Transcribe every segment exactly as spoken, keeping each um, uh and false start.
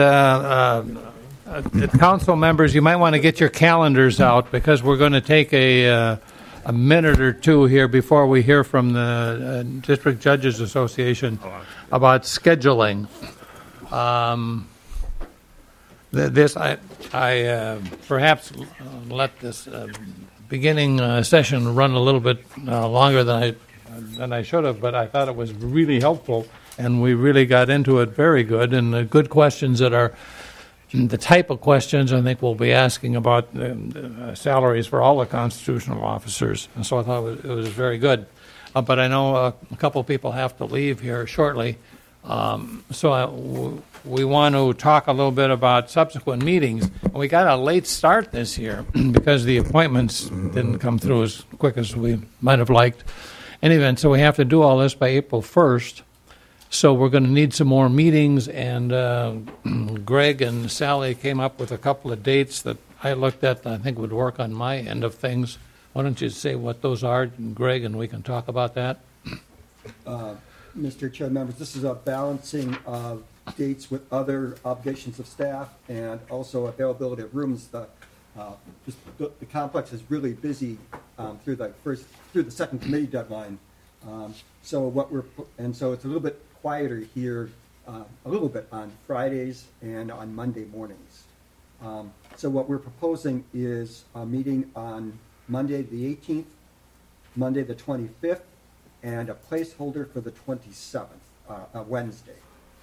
Uh, uh, uh, council members, you might want to get your calendars out because we're going to take a uh, a minute or two here before we hear from the uh, District Judges Association about scheduling. Um, th- this I I uh, perhaps let this uh, beginning uh, session run a little bit uh, longer than I than I should have, but I thought it was really helpful. And we really got into it very good, and the good questions that are the type of questions I think we'll be asking about uh, salaries for all the constitutional officers. And so I thought it was, it was very good. Uh, but I know uh, a couple of people have to leave here shortly. Um, so I, w- we want to talk a little bit about subsequent meetings. We got a late start this year because the appointments didn't come through as quick as we might have liked. In any event, so we have to do all this by April first. So we're going to need some more meetings, and uh, Greg and Sally came up with a couple of dates that I looked at and I think would work on my end of things. Why don't you say what those are, Greg, and we can talk about that? Uh, Mister Chair, members, this is a balancing of dates with other obligations of staff and also availability of rooms. The, uh, just, the, the complex is really busy um, through the first, through the second committee deadline. Um, so what we're, and so it's a little bit quieter here, uh, a little bit on Fridays and on Monday mornings. Um, so what we're proposing is a meeting on Monday the eighteenth, Monday the twenty-fifth, and a placeholder for the twenty-seventh, uh, uh, Wednesday.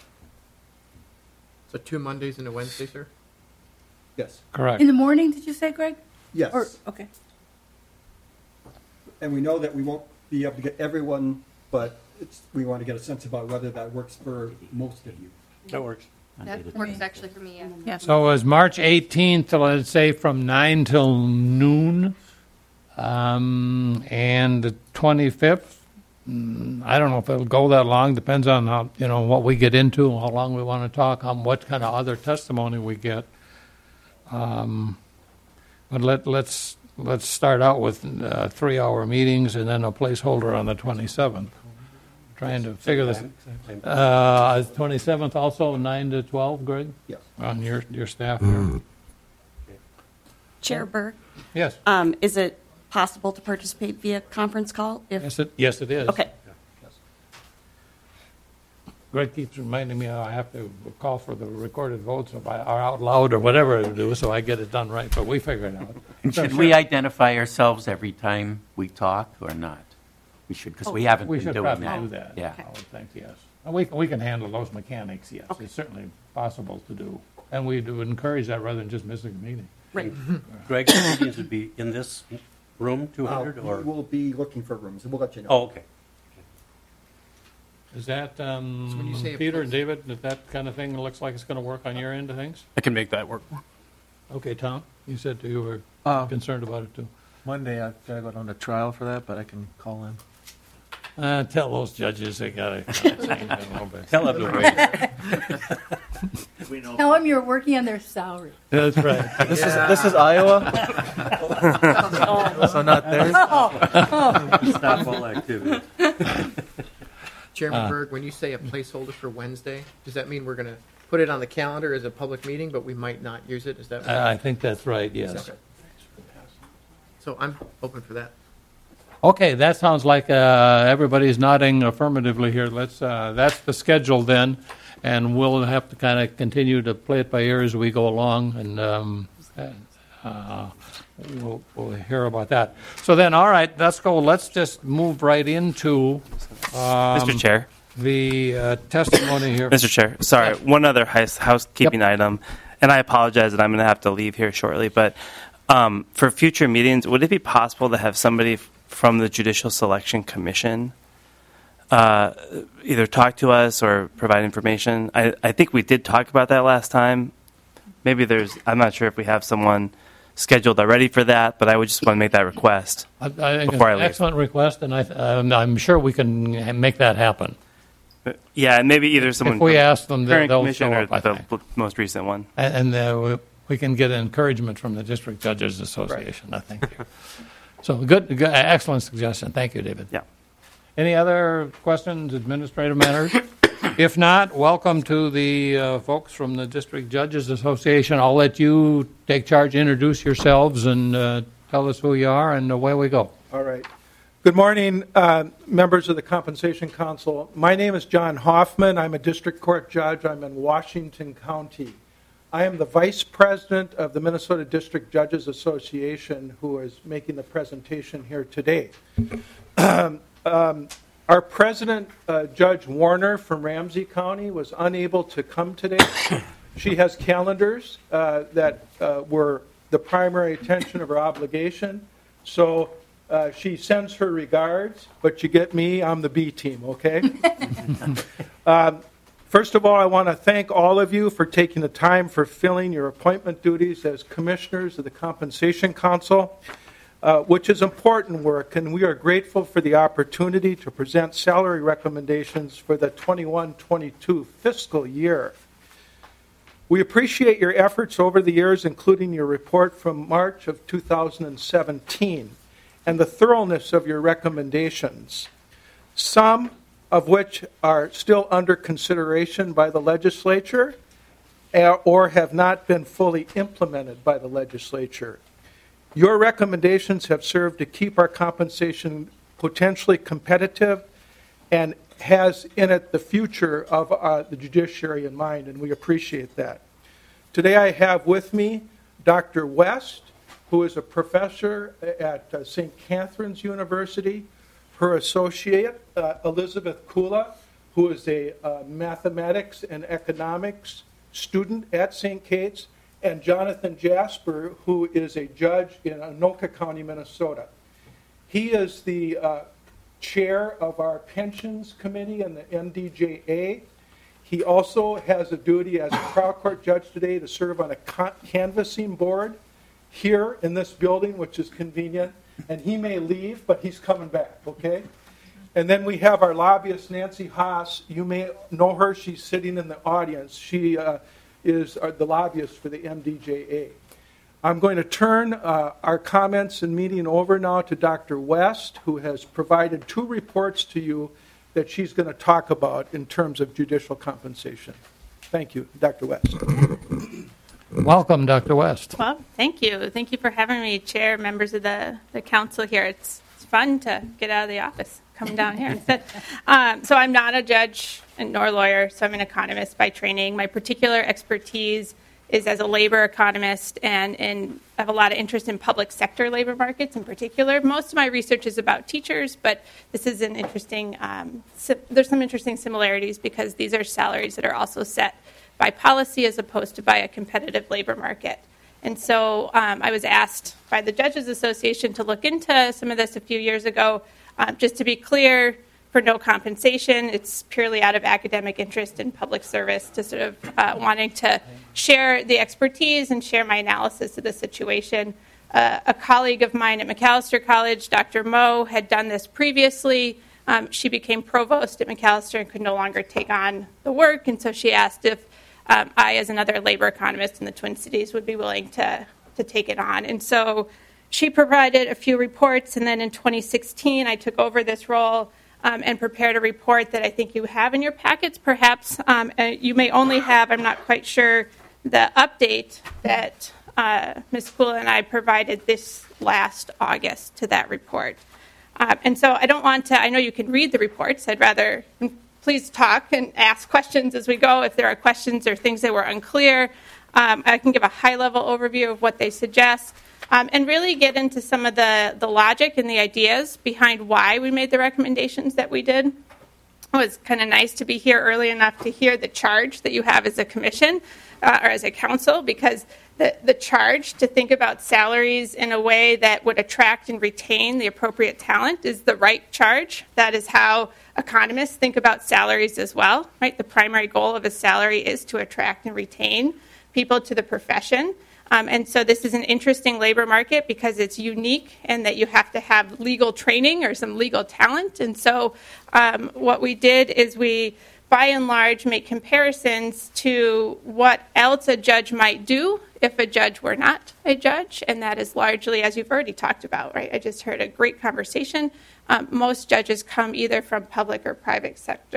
So two Mondays and a Wednesday, sir? Yes. Correct. In the morning, did you say, Greg? Yes. Or, okay. And we know that we won't be able to get everyone, but it's, we want to get a sense about whether that works for most of you. That works. That works actually for me, yeah. Yeah. So it was March eighteenth, let's say from nine till noon, um, and the twenty-fifth. mm, I don't know if it'll go that long. Depends on how, you know, what we get into, how long we want to talk, how what kind of other testimony we get. Um, but let let's let's start out with uh, three-hour meetings and then a placeholder on the twenty-seventh. Trying to figure this. Uh, twenty-seventh also nine to twelve, Greg? Yes. On your, your staff here. Chair Burke, Yes. um, is it possible to participate via conference call? If Yes, it, yes, it is. Okay. Greg keeps reminding me I have to call for the recorded votes or by- or out loud or whatever to do so I get it done right, but we figure it out. And So should sure. we identify ourselves every time we talk or not? We should, because we haven't We been should doing probably that. do that. Yeah. I would think, yes. And we, can- we can handle those mechanics, yes. Okay. It's certainly possible to do. And we do encourage that rather than just missing a meeting. Right. Greg, the meetings would be in this room, two Uh, hundred, we or? will be looking for rooms, and we'll let you know. Oh, okay. Is that, um, So when you say a Peter and place- David, that that kind of thing looks like it's going to work on your end of things? I can make that work. Okay, Tom, you said you were Uh, concerned about it too. Monday, I've got to go down to trial for that, but I can call in. Uh, tell those judges they got to change it a little bit. Tell them to wait. Tell them you're working on their salary. That's right. This is this is Iowa, so not there. Stop all activity. Chairman Uh, Berg, when you say a placeholder for Wednesday, does that mean we're going to put it on the calendar as a public meeting, but we might not use it? Is that what I think that's right, yes. Okay. So I'm open for that. Okay, that sounds like uh, everybody's nodding affirmatively here. Let's. Uh, that's the schedule then, and we'll have to kind of continue to play it by ear as we go along, and um, uh, we'll, we'll hear about that. So then, all right, let's go. Let's just move right into um, Mister Chair. the uh, testimony here. Mister Chair, sorry, Yes. one other house, housekeeping Yep. item, and I apologize that I'm going to have to leave here shortly, but um, for future meetings, would it be possible to have somebody f- from the Judicial Selection Commission uh, either talk to us or provide information? I, I think we did talk about that last time. Maybe there's, I'm not sure if we have someone scheduled already for that, but I would just want to make that request. I, I think it's Before I an leave. excellent request, and I, um, I'm sure we can ha- make that happen. Yeah, and maybe either someone If we from ask them, they'll, current they'll commission show or up, I the think. l- most recent one. And, and uh, we, we can get encouragement from the District Judges Association, I think. So good, good, excellent suggestion. Thank you, David. Yeah. Any other questions, administrative matters? If not, welcome to the uh, folks from the District Judges Association. I'll let you take charge, introduce yourselves, and uh, tell us who you are, and away we go. All right. Good morning, uh, members of the Compensation Council. My name is John Hoffman. I'm a district court judge. I'm in Washington County. I am the vice president of the Minnesota District Judges Association, who is making the presentation here today. um, um, our president, uh, Judge Warner from Ramsey County, was unable to come today. She has calendars uh, that uh, were the primary attention of her obligation. So uh, she sends her regards, but you get me, I'm the B team, okay? um, First of all, I want to thank all of you for taking the time for filling your appointment duties as commissioners of the Compensation Council, uh, which is important work, and we are grateful for the opportunity to present salary recommendations for the twenty-one twenty-two fiscal year. We appreciate your efforts over the years, including your report from March of two thousand seventeen, and the thoroughness of your recommendations. Some of which are still under consideration by the legislature or have not been fully implemented by the legislature. Your recommendations have served to keep our compensation potentially competitive and has in it the future of uh, the judiciary in mind, and we appreciate that. Today I have with me Doctor West, who is a professor at uh, Saint Catherine's University, her associate, uh, Elizabeth Kula, who is a uh, mathematics and economics student at Saint Kate's, and Jonathan Jasper, who is a judge in Anoka County, Minnesota. He is the uh, chair of our pensions committee in the N D J A. He also has a duty as a trial court judge today to serve on a con- canvassing board here in this building, which is convenient. And he may leave, but he's coming back, okay? And then we have our lobbyist, Nancy Haas. You may know her. She's sitting in the audience. She uh, is uh, the lobbyist for the M D J A. I'm going to turn uh, our comments and meeting over now to Doctor West, who has provided two reports to you that she's going to talk about in terms of judicial compensation. Thank you, Doctor West. Welcome, Doctor West. Well, thank you. Thank you for having me, Chair, members of the, the council here. It's, it's fun to get out of the office, come down here instead. Um, so I'm not a judge and nor a lawyer, so I'm an economist by training. My particular expertise is as a labor economist, and, and I have a lot of interest in public sector labor markets in particular. Most of my research is about teachers, but this is an interesting, um, si- there's some interesting similarities because these are salaries that are also set by policy as opposed to by a competitive labor market. And so um, I was asked by the Judges Association to look into some of this a few years ago. Um, just to be clear, for no compensation, it's purely out of academic interest and public service to sort of uh, wanting to share the expertise and share my analysis of the situation. Uh, a colleague of mine at Macalester College, Doctor Moe, had done this previously. Um, she became provost at Macalester and could no longer take on the work, and so she asked if Um, I, as another labor economist in the Twin Cities, would be willing to, to take it on. And so she provided a few reports, and then in twenty sixteen, I took over this role um, and prepared a report that I think you have in your packets, perhaps. Um, uh, you may only have, I'm not quite sure, the update that uh, Miz Kula and I provided this last August to that report. Uh, and so I don't want to, I know you can read the reports. I'd rather... Please talk and ask questions as we go. If there are questions or things that were unclear, um, I can give a high-level overview of what they suggest um, and really get into some of the, the logic and the ideas behind why we made the recommendations that we did. It was kind of nice to be here early enough to hear the charge that you have as a commission uh, or as a council, because the, the charge to think about salaries in a way that would attract and retain the appropriate talent is the right charge. That is how economists think about salaries as well, right? The primary goal of a salary is to attract and retain people to the profession. Um, and so this is an interesting labor market because it's unique and that you have to have legal training or some legal talent. And so um, what we did is we, by and large, make comparisons to what else a judge might do if a judge were not a judge. And that is largely, as you've already talked about, right? I just heard a great conversation. Um, most judges come either from public or private sector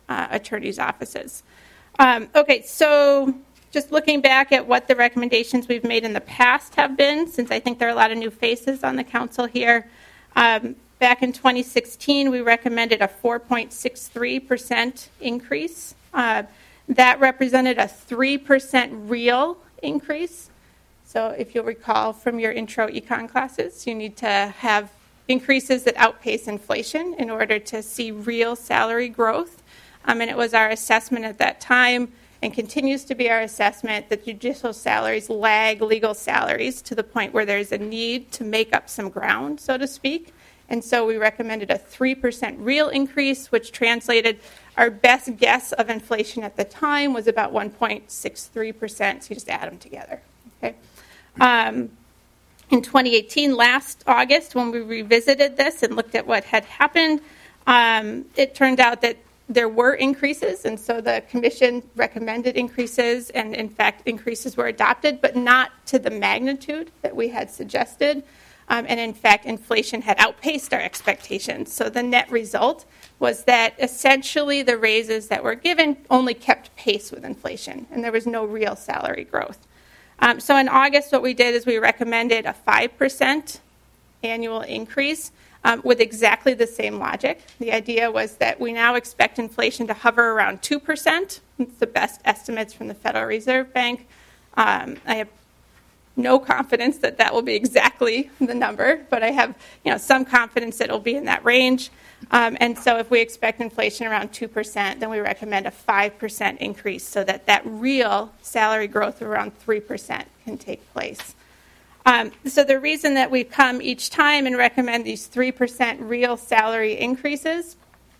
uh, attorneys' offices. Um, okay, so just looking back at what the recommendations we've made in the past have been, since I think there are a lot of new faces on the council here. Um, back in twenty sixteen, we recommended a four point six three percent increase. Uh, that represented a three percent real increase. So if you'll recall from your intro econ classes, you need to have increases that outpace inflation in order to see real salary growth. Um, and it was our assessment at that time, and continues to be our assessment, that judicial salaries lag legal salaries to the point where there's a need to make up some ground, so to speak. And so we recommended a three percent real increase, which translated our best guess of inflation at the time was about one point six three percent. So you just add them together. Okay. Um, in twenty eighteen, last August, when we revisited this and looked at what had happened, um, it turned out that there were increases, and so the commission recommended increases, and in fact, increases were adopted, but not to the magnitude that we had suggested. Um, and in fact, inflation had outpaced our expectations. So the net result was that essentially the raises that were given only kept pace with inflation, and there was no real salary growth. Um, so in August, what we did is we recommended a five percent annual increase um, with exactly the same logic. The idea was that we now expect inflation to hover around two percent. It's the best estimates from the Federal Reserve Bank. Um, I have no confidence that that will be exactly the number, but I have you know, some confidence that it will be in that range. Um, and so if we expect inflation around two percent, then we recommend a five percent increase so that that real salary growth of around three percent can take place. Um, so the reason that we come each time and recommend these three percent real salary increases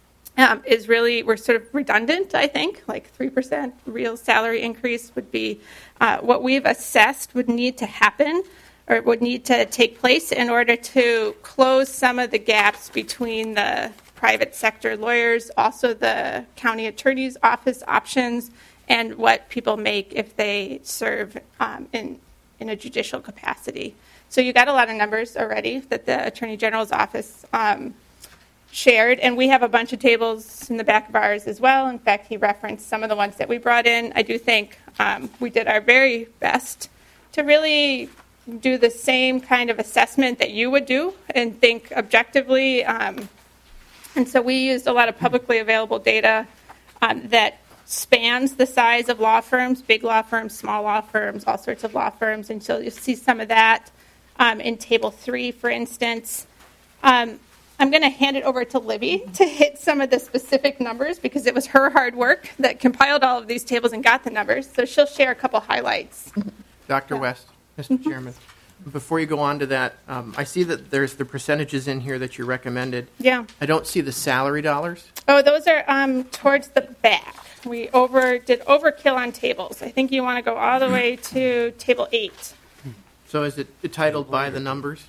um, is really, we're sort of redundant, I think. Like three percent real salary increase would be uh, what we've assessed would need to happen or would need to take place in order to close some of the gaps between the private sector lawyers, also the county attorney's office options, and what people make if they serve um, in, in a judicial capacity. So you got a lot of numbers already that the Attorney General's office um, shared, and we have a bunch of tables in the back of ours as well. In fact, he referenced some of the ones that we brought in. I do think um, we did our very best to really do the same kind of assessment that you would do and think objectively. Um, and so we used a lot of publicly available data um, that spans the size of law firms, big law firms, small law firms, all sorts of law firms. And so you'll see some of that um, in Table three, for instance. Um, I'm going to hand it over to Libby to hit some of the specific numbers because it was her hard work that compiled all of these tables and got the numbers. So she'll share a couple highlights. Doctor Yeah. West, Mister Chairman, before you go on to that, um, I see that there's the percentages in here that you recommended. Yeah. I don't see the salary dollars. Oh, those are um, towards the back. We over did overkill on tables. I think you want to go all the way to table eight. So is it titled by the numbers?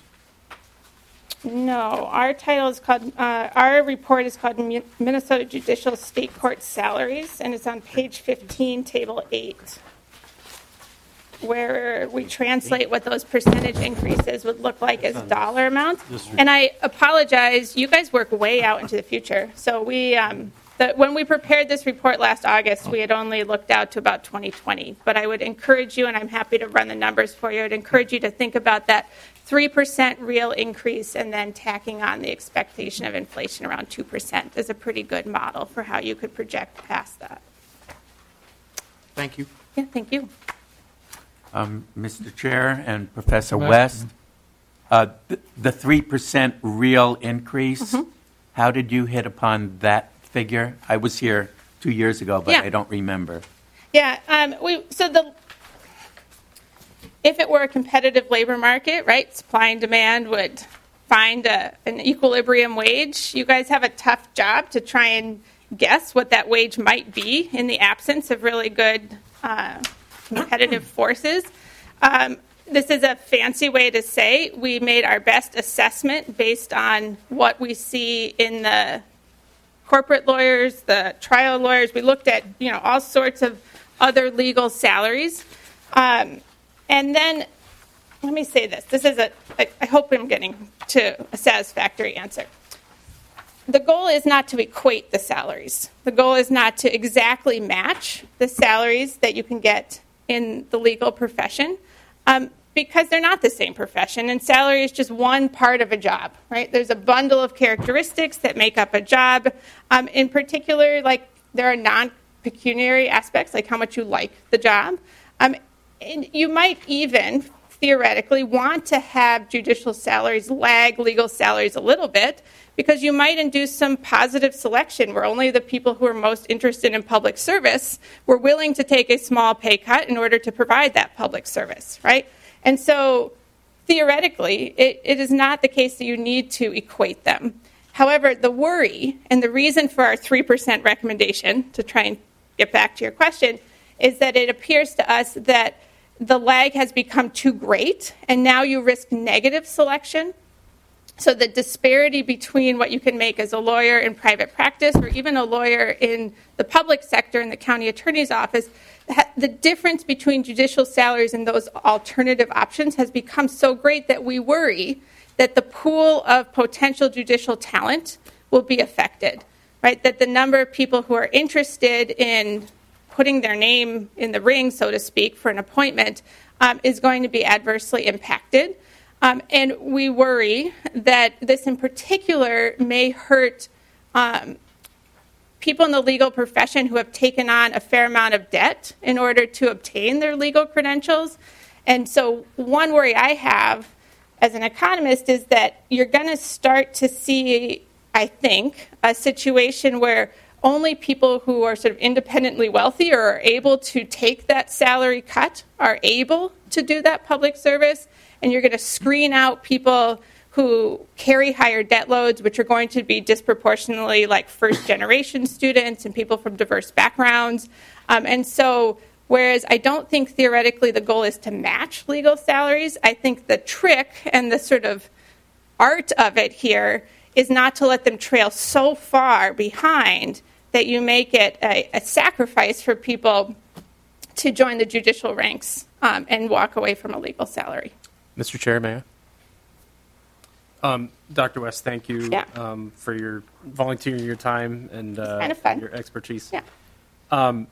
No, our title is called, uh, our report is called Min- Minnesota Judicial State Court Salaries, and it's on page fifteen, table eight, where we translate what those percentage increases would look like as dollar amounts. And I apologize, you guys work way out into the future. So we, um, the, when we prepared this report last August, we had only looked out to about twenty twenty. But I would encourage you, and I'm happy to run the numbers for you, I'd encourage you to think about that three percent real increase and then tacking on the expectation of inflation around two percent is a pretty good model for how you could project past that. Thank you. Yeah, thank you. Um, Mister Chair and Professor Right. West, uh, th- the three percent real increase, Mhm. how did you hit upon that figure? I was here two years ago, but Yeah. I don't remember. Yeah, um, we so the if it were a competitive labor market, right, supply and demand would find a, an equilibrium wage. You guys have a tough job to try and guess what that wage might be in the absence of really good uh, competitive forces. Um, this is a fancy way to say we made our best assessment based on what we see in the corporate lawyers, the trial lawyers. We looked at, you know, all sorts of other legal salaries. Um, and then, let me say this. This is a, I, I hope I'm getting to a satisfactory answer. the goal is not to equate the salaries. The goal is not to exactly match the salaries that you can get in the legal profession, um, because they're not the same profession, and salary is just one part of a job, right? There's a bundle of characteristics that make up a job. Um, in particular, like there are non-pecuniary aspects, like how much you like the job. Um, and you might even theoretically want to have judicial salaries lag legal salaries a little bit, because you might induce some positive selection where only the people who are most interested in public service were willing to take a small pay cut in order to provide that public service, right? And so theoretically, it, it is not the case that you need to equate them. However, the worry and the reason for our three percent recommendation, to try and get back to your question, is that it appears to us that the lag has become too great, and now you risk negative selection. So the disparity between what you can make as a lawyer in private practice or even a lawyer in the public sector in the county attorney's office, the difference between judicial salaries and those alternative options has become so great that we worry that the pool of potential judicial talent will be affected, right? That the number of people who are interested in putting their name in the ring, so to speak, for an appointment um, is going to be adversely impacted. Um, and we worry that this in particular may hurt um, people in the legal profession who have taken on a fair amount of debt in order to obtain their legal credentials. And so one worry I have as an economist is that you're going to start to see, I think, a situation where only people who are sort of independently wealthy or are able to take that salary cut are able to do that public service. And you're going to screen out people who carry higher debt loads, which are going to be disproportionately like first-generation students and people from diverse backgrounds. Um, and so whereas I don't think theoretically the goal is to match legal salaries, I think the trick and the sort of art of it here is not to let them trail so far behind that you make it a, a sacrifice for people to join the judicial ranks um, and walk away from a legal salary. Mister Chair, may I? Um, Doctor West, thank you Yeah. um, for your volunteering your time and uh, kind of fun. your expertise. Yeah. Um,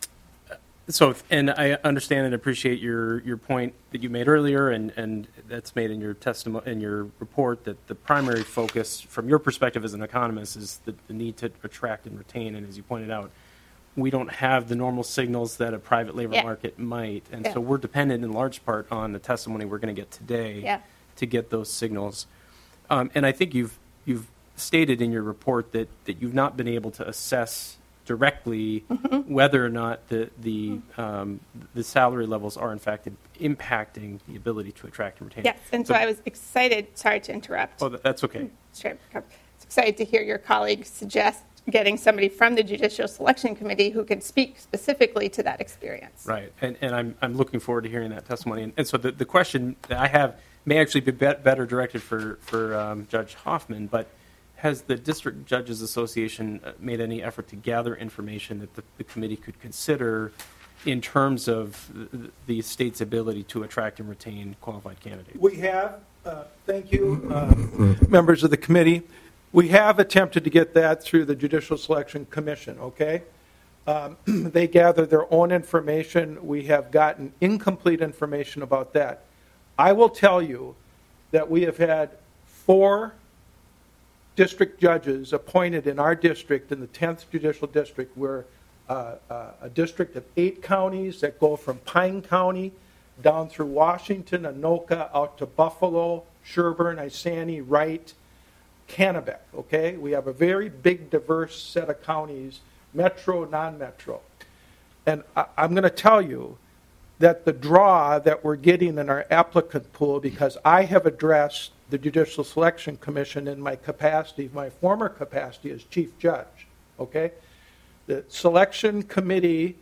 so, and I understand and appreciate your, your point that you made earlier, and, and that's made in your testimony in your report, that the primary focus from your perspective as an economist is the, the need to attract and retain. And as you pointed out, we don't have the normal signals that a private labor Yeah. market might, and Yeah. so we're dependent in large part on the testimony we're going to get today Yeah. to get those signals. Um, and I think you've you've stated in your report that, that you've not been able to assess directly Mm-hmm. whether or not the the um, the salary levels are in fact impacting the ability to attract and retain. Yes, and so, I was excited, sorry to interrupt. Oh, that- that's okay. Sure. I was excited to hear your colleague suggest getting somebody from the Judicial Selection Committee who can speak specifically to that experience. Right, and, and I'm, I'm looking forward to hearing that testimony. And, and so the, the question that I have may actually be, be better directed for, for um, Judge Hoffman, but has the District Judges Association made any effort to gather information that the, the committee could consider in terms of the, the state's ability to attract and retain qualified candidates? We have, uh, thank you, uh, members of the committee. We have attempted to get that through the Judicial Selection Commission, okay? Um, they gather their own information. We have gotten incomplete information about that. I will tell you that we have had four district judges appointed in our district, in the tenth Judicial District. We're uh, uh, a district of eight counties that go from Pine County down through Washington, Anoka, out to Buffalo, Sherburne, Isani, Wright, Kennebec, okay? We have a very big, diverse set of counties, metro, non-metro. And I, I'm going to tell you that the draw that we're getting in our applicant pool, because I have addressed the Judicial Selection Commission in my capacity, my former capacity as chief judge, okay? The selection committee,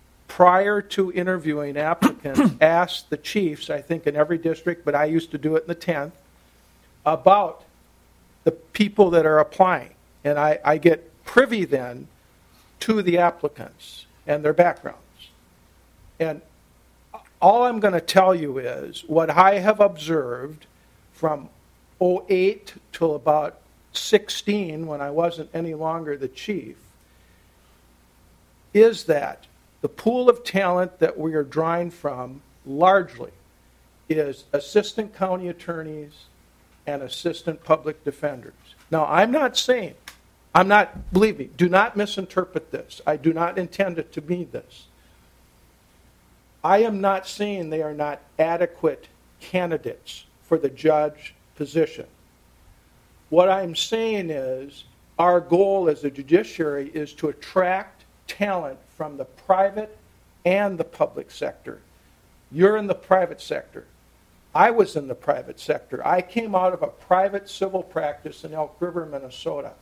prior to interviewing applicants, asked the chiefs, I think in every district, but I used to do it in the tenth, about the people that are applying. And I, I get privy then to the applicants and their backgrounds. And all I'm going to tell you is what I have observed from oh eight till about sixteen, when I wasn't any longer the chief, is that the pool of talent that we are drawing from largely is assistant county attorneys and assistant public defenders. Now, I'm not saying, I'm not, believe me, do not misinterpret this. I do not intend it to be this. I am not saying they are not adequate candidates for the judge position. What I'm saying is our goal as a judiciary is to attract talent from the private and the public sector. You're in the private sector. I was in the private sector. I came out of a private civil practice in Elk River, Minnesota.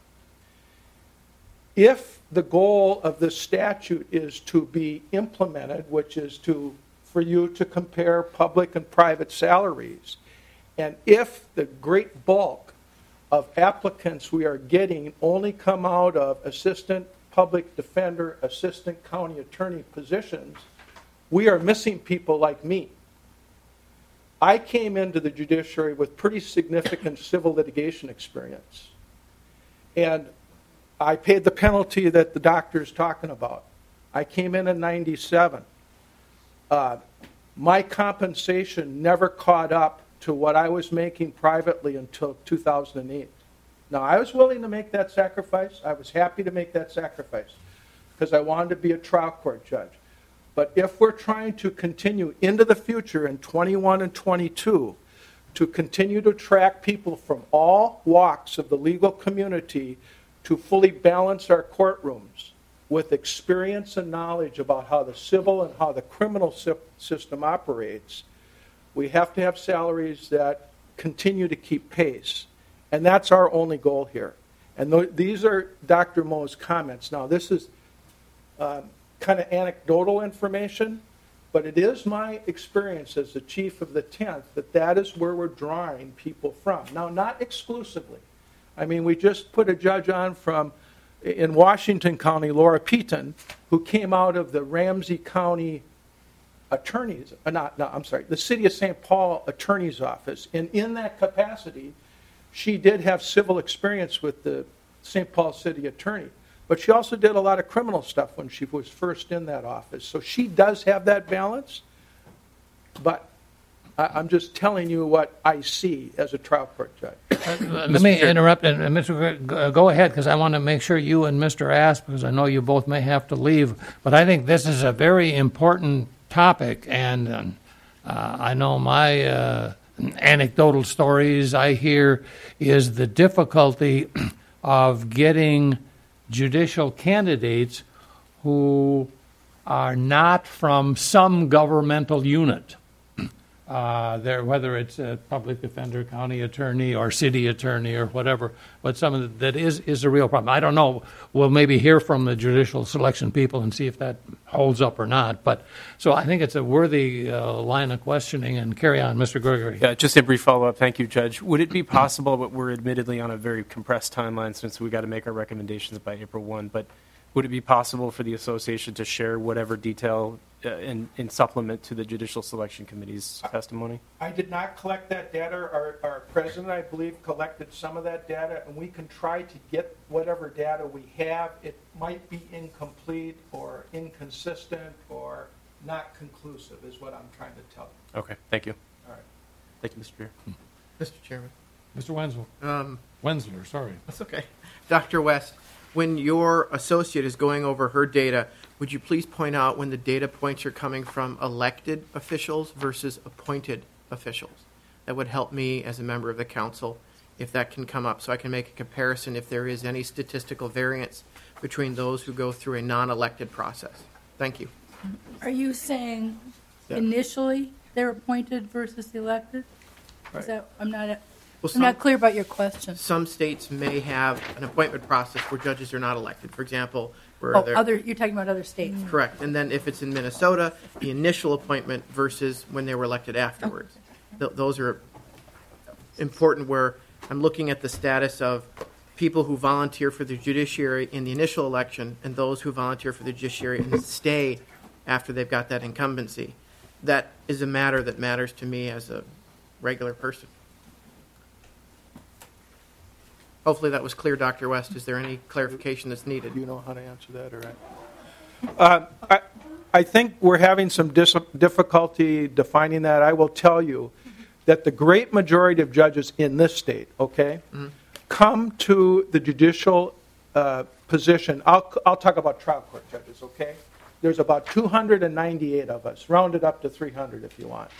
If the goal of this statute is to be implemented, which is to for you to compare public and private salaries, and if the great bulk of applicants we are getting only come out of assistant public defender, assistant county attorney positions, we are missing people like me. I came into the judiciary with pretty significant civil litigation experience. And I paid the penalty that the doctor's talking about. I came in in ninety-seven. Uh, my compensation never caught up to what I was making privately until two thousand eight. Now, I was willing to make that sacrifice. I was happy to make that sacrifice because I wanted to be a trial court judge. But if we're trying to continue into the future in twenty-one and twenty-two to continue to attract people from all walks of the legal community to fully balance our courtrooms with experience and knowledge about how the civil and how the criminal system operates, we have to have salaries that continue to keep pace. And that's our only goal here. And th- these are Doctor Moe's comments. Now, this is uh, kind of anecdotal information, but it is my experience as the chief of the tenth that that is where we're drawing people from. Now, not exclusively. I mean, we just put a judge on from, in Washington County, Laura Peaton, who came out of the Ramsey County Attorney's, uh, not, no, I'm sorry, the City of Saint Paul Attorney's Office. And in that capacity, she did have civil experience with the Saint Paul City Attorney. But she also did a lot of criminal stuff when she was first in that office. So she does have that balance. But I, I'm just telling you what I see as a trial court judge. Uh, let me interrupt, and, and Mister Gregg, uh, go ahead, because I want to make sure you and Mister Asp, because I know you both may have to leave, but I think this is a very important topic, and uh, I know my uh, anecdotal stories I hear is the difficulty of getting judicial candidates who are not from some governmental unit. Uh, there, whether it's a public defender, county attorney, or city attorney, or whatever, but some of the, that is is a real problem. I don't know. We'll maybe hear from the judicial selection people and see if that holds up or not. But so I think it's a worthy uh, line of questioning. And carry on, Mister Gregory. Yeah, just a brief follow up. Thank you, Judge. Would it be possible? But we're admittedly on a very compressed timeline since we got to make our recommendations by April first. But would it be possible for the association to share whatever detail uh, in, in supplement to the Judicial Selection Committee's testimony? I did not collect that data. Our, our president, I believe, collected some of that data, and we can try to get whatever data we have. It might be incomplete or inconsistent or not conclusive is what I'm trying to tell you. Okay, thank you. All right. Thank you, Mister Chair. Mister Chairman. Mister Wenzel. Um, Wensler, sorry. That's okay. Doctor West, when your associate is going over her data, would you please point out when the data points are coming from elected officials versus appointed officials? That would help me as a member of the council if that can come up so I can make a comparison if there is any statistical variance between those who go through a non-elected process. Thank you. Are you saying Yeah. initially they're appointed versus elected? Right. Is that, I'm not, Well, I'm some- not clear about your question. Some states may have an appointment process where judges are not elected. For example, where Oh, they're other, you're talking about other states. correct. And then if it's in Minnesota, the initial appointment versus when they were elected afterwards. Th- those are important where I'm looking at the status of people who volunteer for the judiciary in the initial election and those who volunteer for the judiciary and stay after they've got that incumbency. That is a matter that matters to me as a regular person. Hopefully that was clear, Doctor West. Is there any clarification that's needed? Do you know how to answer that, or? Uh, I, I think we're having some dis- difficulty defining that. I will tell you that the great majority of judges in this state, okay, mm-hmm. come to the judicial uh, position. I'll, I'll talk about trial court judges, okay? There's about two hundred ninety-eight of us, rounded up to three hundred if you want.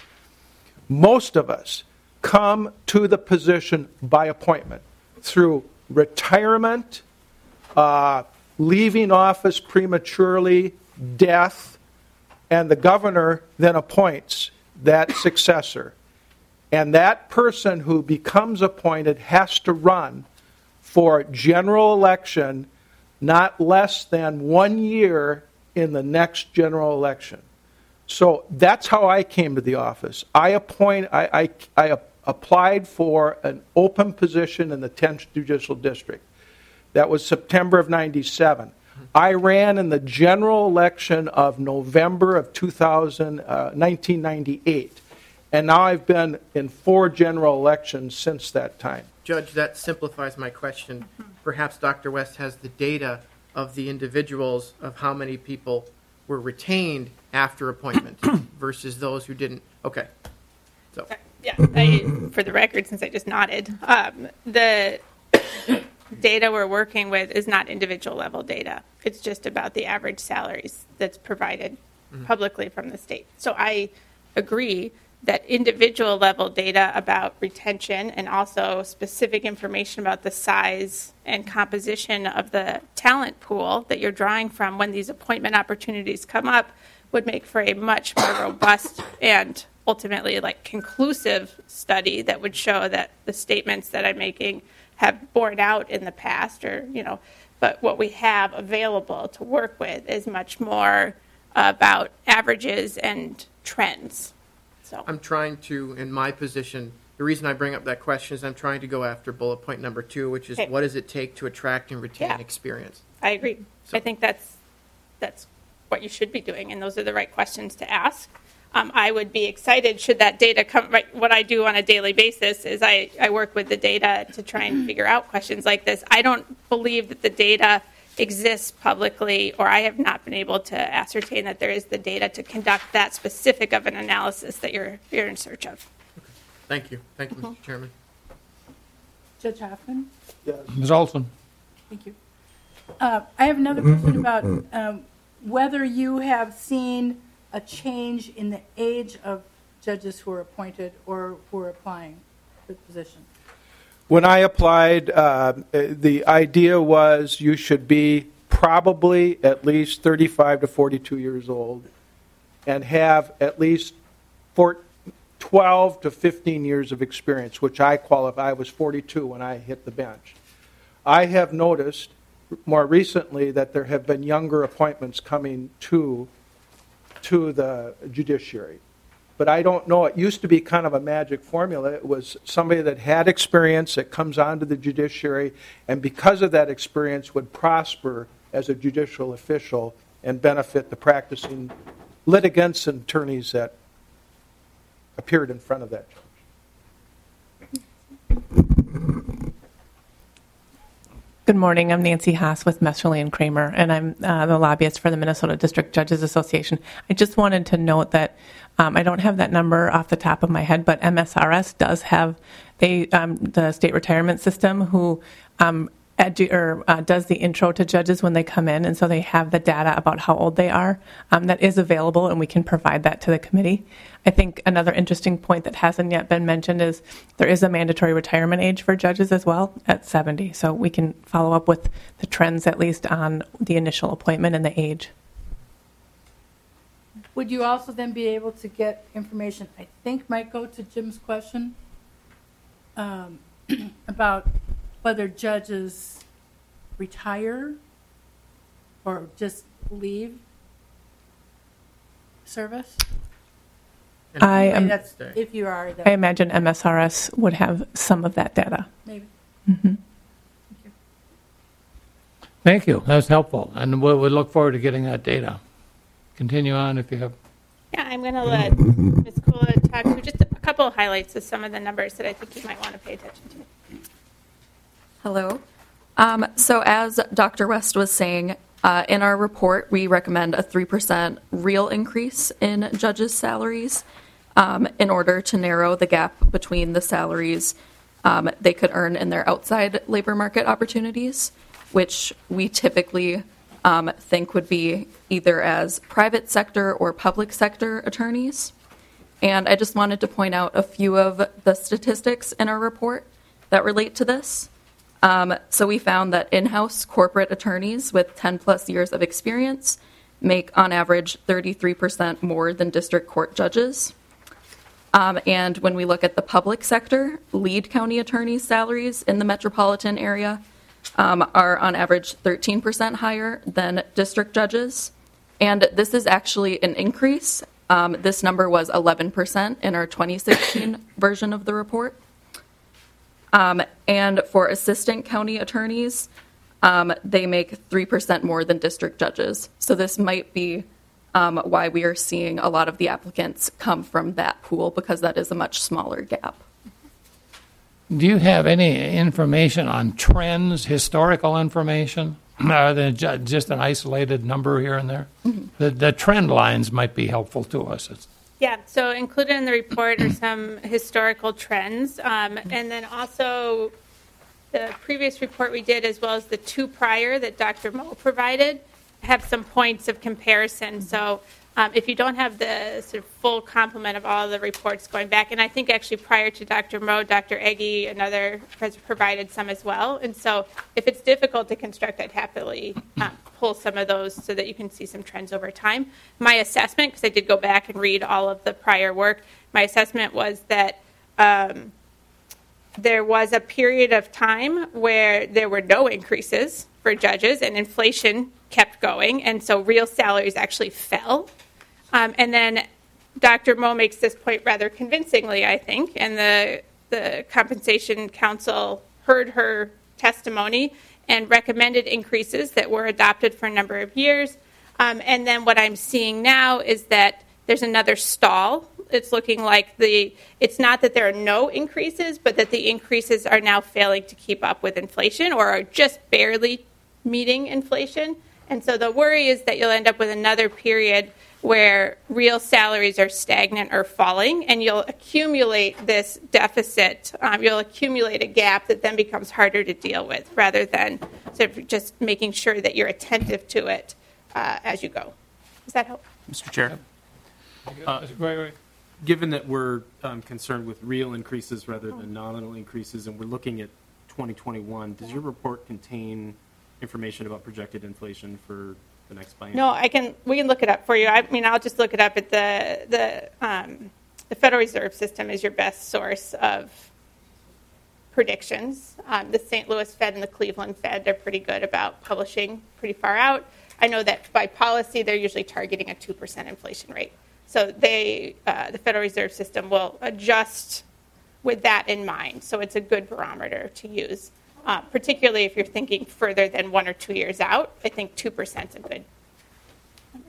Most of us come to the position by appointment through retirement, uh, leaving office prematurely, death, and the governor then appoints that successor. And that person who becomes appointed has to run for general election not less than one year in the next general election. So that's how I came to the office. I appoint. I, I, I applied for an open position in the tenth Judicial District. That was September of ninety-seven. I ran in the general election of November of two thousand, uh, nineteen ninety-eight. And now I've been in four general elections since that time. Judge, that simplifies my question. Perhaps Doctor West has the data of the individuals of how many people were retained after appointment versus those who didn't. Okay. So. Yeah, I, for the record, since I just nodded, um, the data we're working with is not individual level data. It's just about the average salaries that's provided mm-hmm. publicly from the state. So I agree that individual level data about retention and also specific information about the size and composition of the talent pool that you're drawing from when these appointment opportunities come up would make for a much more robust and ultimately like conclusive study that would show that the statements that I'm making have borne out in the past, or, you know, but what we have available to work with is much more about averages and trends. So I'm trying to, in my position, the reason I bring up that question is I'm trying to go after bullet point number two, which is okay. What does it take to attract and retain yeah. experience? I agree. So. I think that's that's what you should be doing, and those are the right questions to ask. Um, I would be excited should that data come. Right, what I do on a daily basis is I, I work with the data to try and figure out questions like this. I don't believe that the data exists publicly, or I have not been able to ascertain that there is the data to conduct that specific of an analysis that you're you're in search of. Okay. Thank you. Thank you, mm-hmm. Mister Chairman. Judge Hoffman? Yes. Miz Olson. Thank you. Uh, I have another question about um, whether you have seen a change in the age of judges who are appointed or who are applying for the position. When I applied, uh, the idea was you should be probably at least thirty-five to forty-two years old and have at least twelve to fifteen years of experience, which I qualify. I was forty-two when I hit the bench. I have noticed more recently that there have been younger appointments coming to, to the judiciary. But I don't know. It used to be kind of a magic formula. It was somebody that had experience that comes onto the judiciary, and because of that experience would prosper as a judicial official and benefit the practicing litigants and attorneys that appeared in front of that judge. Good morning. I'm Nancy Haas with Messerly and Kramer, and I'm uh, the lobbyist for the Minnesota District Judges Association. I just wanted to note that um, I don't have that number off the top of my head, but M S R S does have they um, the state retirement system who um, edu- or uh, does the intro to judges when they come in, and so they have the data about how old they are. Um, that is available, and we can provide that to the committee. I think another interesting point that hasn't yet been mentioned is there is a mandatory retirement age for judges as well at seventy. So we can follow up with the trends at least on the initial appointment and the age. Would you also then be able to get information, I think might go to Jim's question, um, about whether judges retire or just leave service? I am. That's, if you are, I imagine M S R S would have some of that data. Maybe. Mm-hmm. Thank you. Thank you. That was helpful, and we'll, we'll look forward to getting that data. Continue on if you have. Yeah, I'm going to let Miz Kula talk through just a couple of highlights of some of the numbers that I think you might want to pay attention to. Hello. Um, so as Doctor West was saying, uh, in our report, we recommend a three percent real increase in judges' salaries um, in order to narrow the gap between the salaries um, they could earn in their outside labor market opportunities, which we typically um, think would be either as private sector or public sector attorneys. And I just wanted to point out a few of the statistics in our report that relate to this. Um, so we found that in-house corporate attorneys with ten plus years of experience make on average thirty-three percent more than district court judges. Um, and when we look at the public sector, lead county attorneys' salaries in the metropolitan area um, are on average thirteen percent higher than district judges. And this is actually an increase. Um, this number was eleven percent in our twenty sixteen version of the report. Um, and for assistant county attorneys, um, they make three percent more than district judges. So this might be um, why we are seeing a lot of the applicants come from that pool, because that is a much smaller gap. Do you have any information on trends, historical information, rather than ju- just an isolated number here and there? Mm-hmm. The, the trend lines might be helpful to us. It's, Yeah, so included in the report are some historical trends. Um, and then also the previous report we did, as well as the two prior that Doctor Moe provided, have some points of comparison. So um, if you don't have the sort of full complement of all of the reports going back, and I think actually prior to Doctor Moe, Doctor Eggy, another, has provided some as well. And so if it's difficult to construct, I'd happily um, pull some of those so that you can see some trends over time. My assessment, because I did go back and read all of the prior work, my assessment was that um, there was a period of time where there were no increases for judges and inflation kept going, and so real salaries actually fell. Um, and then Doctor Moe makes this point rather convincingly, I think, and the the Compensation Council heard her testimony and recommended increases that were adopted for a number of years. Um, and then what I'm seeing now is that there's another stall. It's looking like the, it's not that there are no increases, but that the increases are now failing to keep up with inflation or are just barely meeting inflation. And so the worry is that you'll end up with another period where real salaries are stagnant or falling, and you'll accumulate this deficit. Um, you'll accumulate a gap that then becomes harder to deal with, rather than sort of just making sure that you're attentive to it uh, as you go. Does that help? Mister Chair? Uh, given that we're um, concerned with real increases rather than nominal increases, and we're looking at twenty twenty-one, does your report contain information about projected inflation for the next biennium? No, I can. We can look it up for you. I mean, I'll just look it up at the the um, the Federal Reserve System is your best source of predictions. Um, the Saint Louis Fed and the Cleveland Fed are pretty good about publishing pretty far out. I know that by policy they're usually targeting a two percent inflation rate. So they, uh, the Federal Reserve System will adjust with that in mind. So it's a good barometer to use. Uh, particularly if you're thinking further than one or two years out, I think two percent is a good number.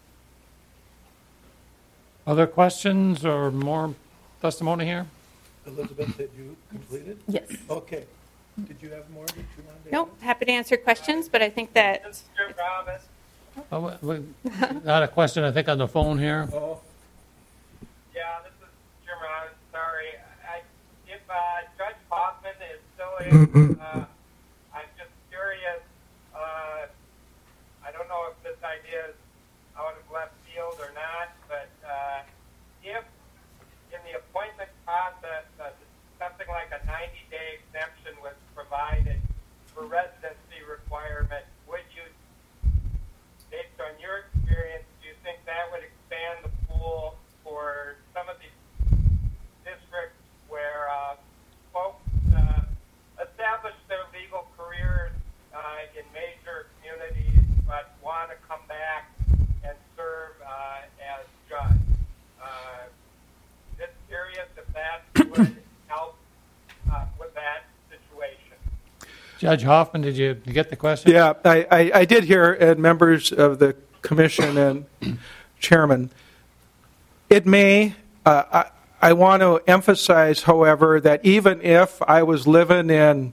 Other questions or more testimony here? Elizabeth, did you complete it? Yes. Okay. Did you have more that you wanted to Nope, happy to answer questions, but I think that... Oh, we- we got a question, I think, on the phone here. Oh. Yeah, this is Jim Ron. Sorry. I, if uh, Judge Hoffman is still in, uh, I'm just curious. Uh, I don't know if this idea is out of left field or not, but uh, if in the appointment process uh, something like a ninety-day exemption was provided for residency requirement, would you, based on your experience, do you think that would expand the pool for some of these districts where uh, folks uh, establish their legal careers uh, in major communities but want to come back and serve uh, as judge? Uh, just curious if that would help uh, with that situation. Judge Hoffman, did you get the question? Yeah, I, I, I did hear, and members of the commission and chairman, it may, uh, I, I want to emphasize, however, that even if I was living in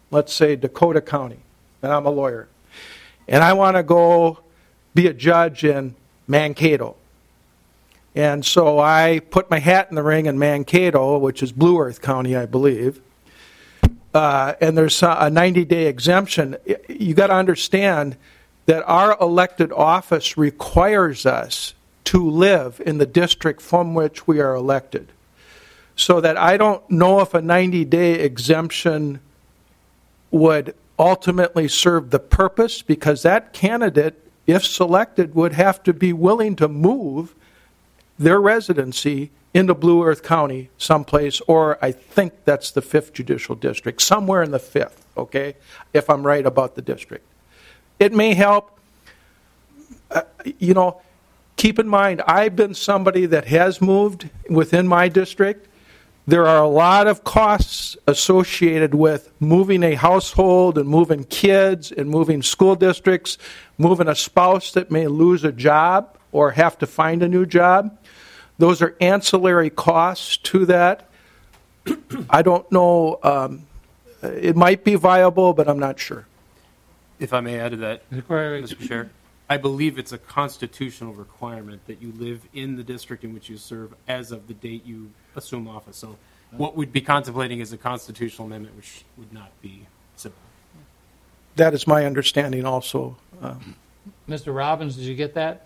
let's say Dakota County, and I'm a lawyer, and I want to go be a judge in Mankato. And so I put my hat in the ring in Mankato, which is Blue Earth County, I believe. Uh, and there's a ninety-day exemption. You got to understand that our elected office requires us to live in the district from which we are elected. So that I don't know if a ninety-day exemption would ultimately serve the purpose, because that candidate, if selected, would have to be willing to move their residency into Blue Earth County someplace, or I think that's the fifth Judicial District, somewhere in the fifth, okay, if I'm right about the district. It may help, uh, you know, keep in mind, I've been somebody that has moved within my district. There are a lot of costs associated with moving a household and moving kids and moving school districts, moving a spouse that may lose a job or have to find a new job. Those are ancillary costs to that. I don't know. Um, it might be viable, but I'm not sure. If I may add to that, Mister Chair, I believe it's a constitutional requirement that you live in the district in which you serve as of the date you assume office. So what we'd be contemplating is a constitutional amendment, which would not be simple. That is my understanding also. Um, Mister Robbins, did you get that?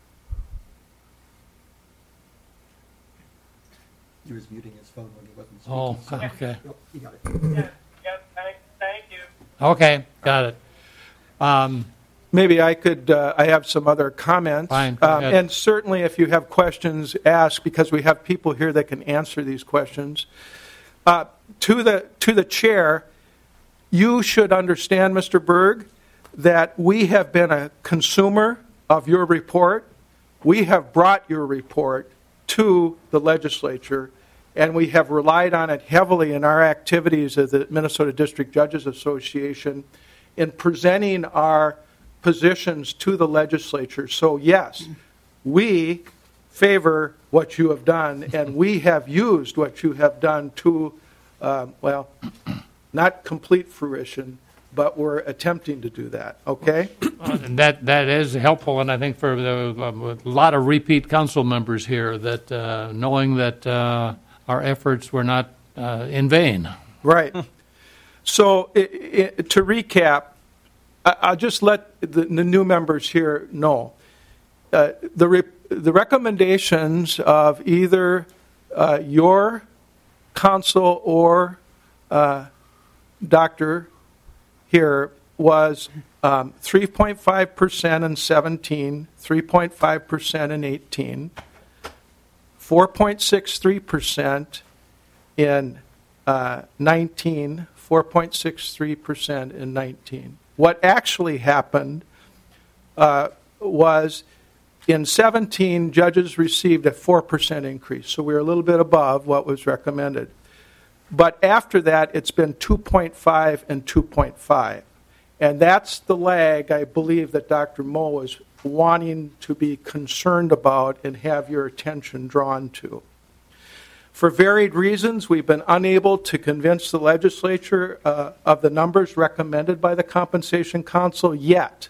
He was muting his phone when he wasn't speaking. Oh, okay. Yep, you got it. Yes, yes, thank, thank you. Okay, got it. Um, Maybe I could, uh, I have some other comments. Fine, go Um, ahead. and certainly if you have questions, ask, because we have people here that can answer these questions. Uh, to the to the chair, you should understand, Mister Berg, that we have been a consumer of your report. We have brought your report to the legislature, and we have relied on it heavily in our activities as the Minnesota District Judges Association in presenting our positions to the legislature. So yes, we favor what you have done, and we have used what you have done to, uh, well, not complete fruition, but we're attempting to do that, okay? And that, that is helpful, and I think for the, um, a lot of repeat council members here, that uh, knowing that uh, our efforts were not uh, in vain. Right. So i i to recap, I, I'll just let the, the new members here know. Uh, the, re the recommendations of either uh, your council or uh, Doctor here was um, three point five percent in seventeen, three point five percent in eighteen, four point six three percent in uh, nineteen, four point six three percent in nineteen. What actually happened uh, was in seventeen, judges received a four percent increase, so we were a little bit above what was recommended. But after that, it's been two point five and two point five. And that's the lag, I believe, that Doctor Moe is wanting to be concerned about and have your attention drawn to. For varied reasons, we've been unable to convince the legislature uh, of the numbers recommended by the Compensation Council yet.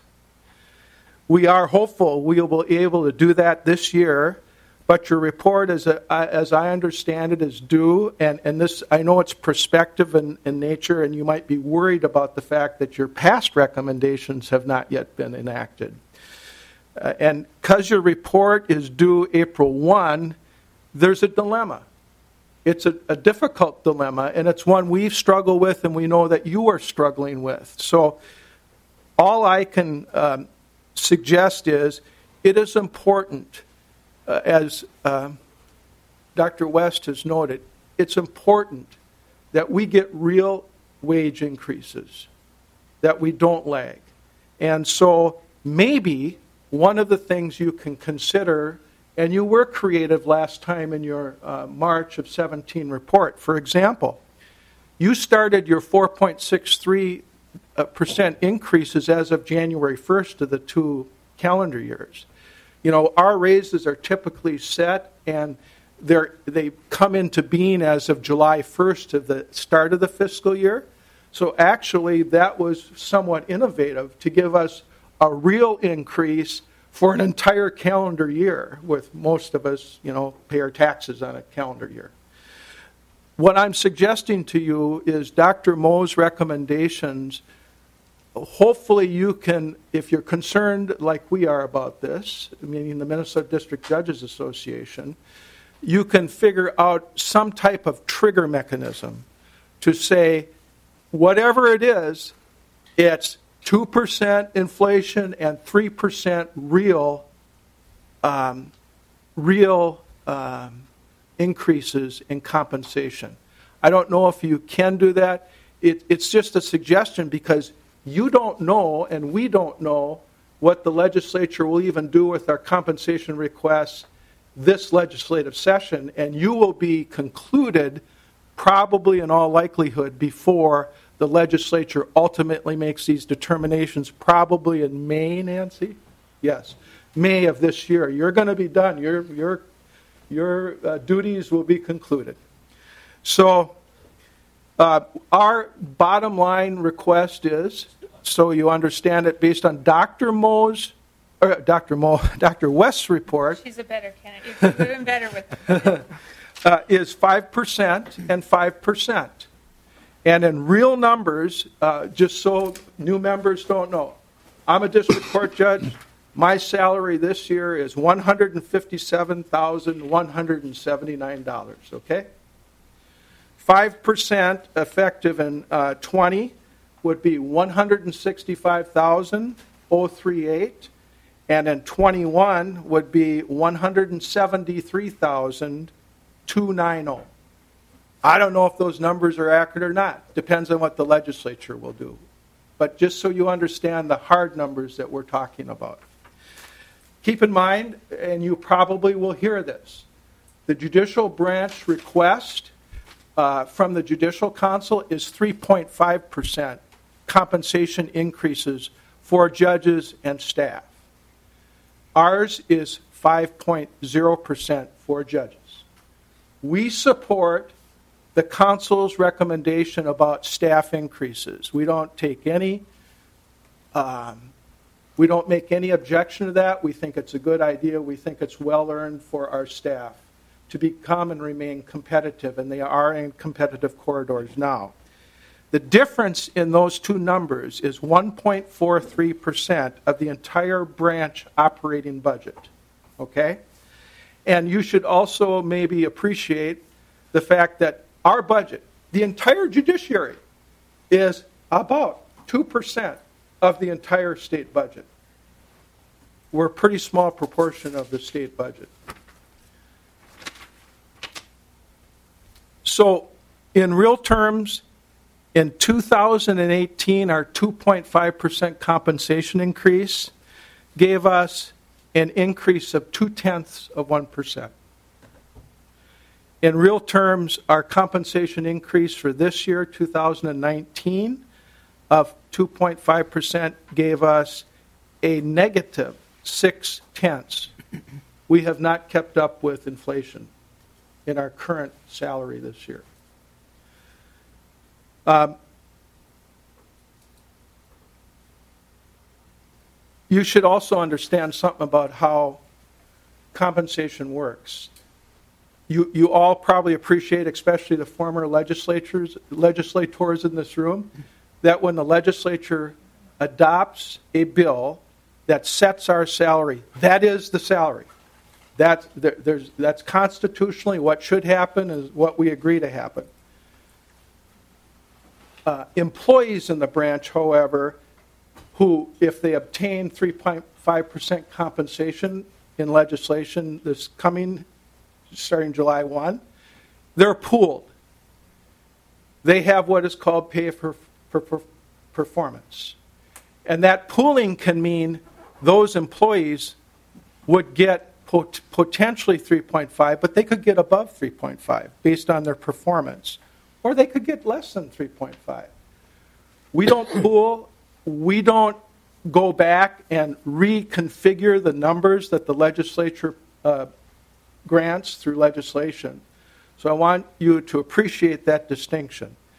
We are hopeful we will be able to do that this year. But your report, as, a, as I understand it, is due, and, and this, I know it's prospective in, in nature, and you might be worried about the fact that your past recommendations have not yet been enacted. Uh, and because your report is due April first, there's a dilemma. It's a, a difficult dilemma, and it's one we've struggled with, and we know that you are struggling with. So all I can um, suggest is it is important. Uh, as uh, Doctor West has noted, it's important that we get real wage increases, that we don't lag. And so maybe one of the things you can consider, and you were creative last time in your uh, March of seventeen report, for example, you started your four point six three percent increases as of January first of the two calendar years. You know, our raises are typically set, and they're, they come into being as of July first of the start of the fiscal year. So actually, that was somewhat innovative to give us a real increase for an entire calendar year, with most of us, you know, pay our taxes on a calendar year. What I'm suggesting to you is Doctor Moe's recommendations. Hopefully you can, if you're concerned like we are about this, meaning the Minnesota District Judges Association, you can figure out some type of trigger mechanism to say, whatever it is, it's two percent inflation and three percent real, um, real um, increases in compensation. I don't know if you can do that. It, it's just a suggestion because you don't know and we don't know what the legislature will even do with our compensation requests this legislative session, and you will be concluded probably in all likelihood before the legislature ultimately makes these determinations, probably in May, Nancy? Yes, May of this year. You're going to be done. Your, your, your uh, duties will be concluded. So uh, our bottom line request is, so you understand it, based on Doctor Moe's, or Doctor Moe, Doctor West's report. She's a better candidate. You're doing better with them. uh, is five percent and five percent. And in real numbers, uh, just so new members don't know, I'm a district court judge. My salary this year is one hundred fifty-seven thousand one hundred seventy-nine dollars, okay? five percent effective in uh, twenty would be one hundred sixty-five thousand thirty-eight, and in twenty-one would be one hundred seventy-three thousand two hundred ninety. I don't know if those numbers are accurate or not. Depends on what the legislature will do. But just so you understand the hard numbers that we're talking about. Keep in mind, and you probably will hear this, the judicial branch request uh, from the Judicial Council is three point five percent compensation increases for judges and staff. Ours is five point zero percent for judges. We support the council's recommendation about staff increases. We don't take any, um, we don't make any objection to that. We think it's a good idea. We think it's well earned for our staff to become and remain competitive, and they are in competitive corridors now. The difference in those two numbers is one point four three percent of the entire branch operating budget, okay? And you should also maybe appreciate the fact that our budget, the entire judiciary, is about two percent of the entire state budget. We're a pretty small proportion of the state budget. So in real terms, in two thousand eighteen, our two point five percent compensation increase gave us an increase of two-tenths of one percent. In real terms, our compensation increase for this year, two thousand nineteen, of two point five percent gave us a negative six-tenths. We have not kept up with inflation in our current salary this year. Um, you should also understand something about how compensation works. You, you all probably appreciate, especially the former legislators, legislators in this room, that when the legislature adopts a bill that sets our salary, that is the salary. That, there, there's, that's constitutionally what should happen, is what we agree to happen. Uh, employees in the branch, however, who, if they obtain three point five percent compensation in legislation this coming starting July first, they're pooled. They have what is called pay for, for, for performance. And that pooling can mean those employees would get pot- potentially three point five, but they could get above three point five based on their performance. Or they could get less than three point five. We don't pool. We don't go back and reconfigure the numbers that the legislature uh, grants through legislation. So I want you to appreciate that distinction.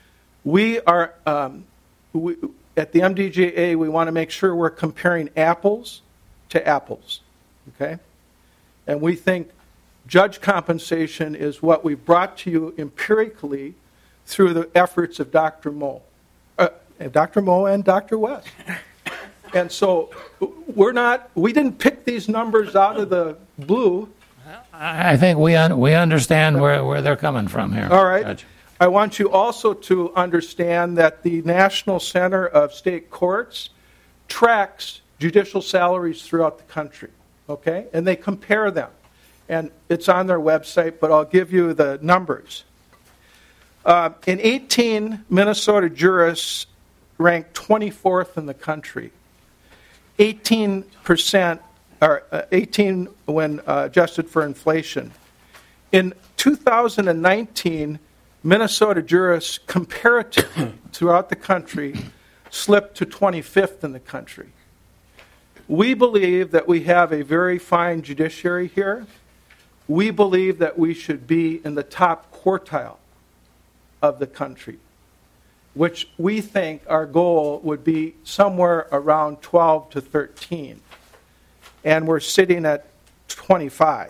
We are, um, we, at the M D J A, we want to make sure we're comparing apples to apples, okay? And we think judge compensation is what we brought to you empirically through the efforts of Doctor Moe, uh, and Doctor Moe and Doctor West. And so we're not, we didn't pick these numbers out of the blue. I think we un- we understand where, where they're coming from here. All right. Judge. I want you also to understand that the National Center of State Courts tracks judicial salaries throughout the country, okay? And they compare them. And it's on their website, but I'll give you the numbers. Uh, in eighteen, Minnesota jurists ranked twenty-fourth in the country. eighteen percent, or uh, eighteen when uh, adjusted for inflation. In two thousand nineteen, Minnesota jurists comparatively throughout the country slipped to twenty-fifth in the country. We believe that we have a very fine judiciary here. We believe that we should be in the top quartile of the country, which we think our goal would be somewhere around twelve to thirteen. And we're sitting at twenty-five.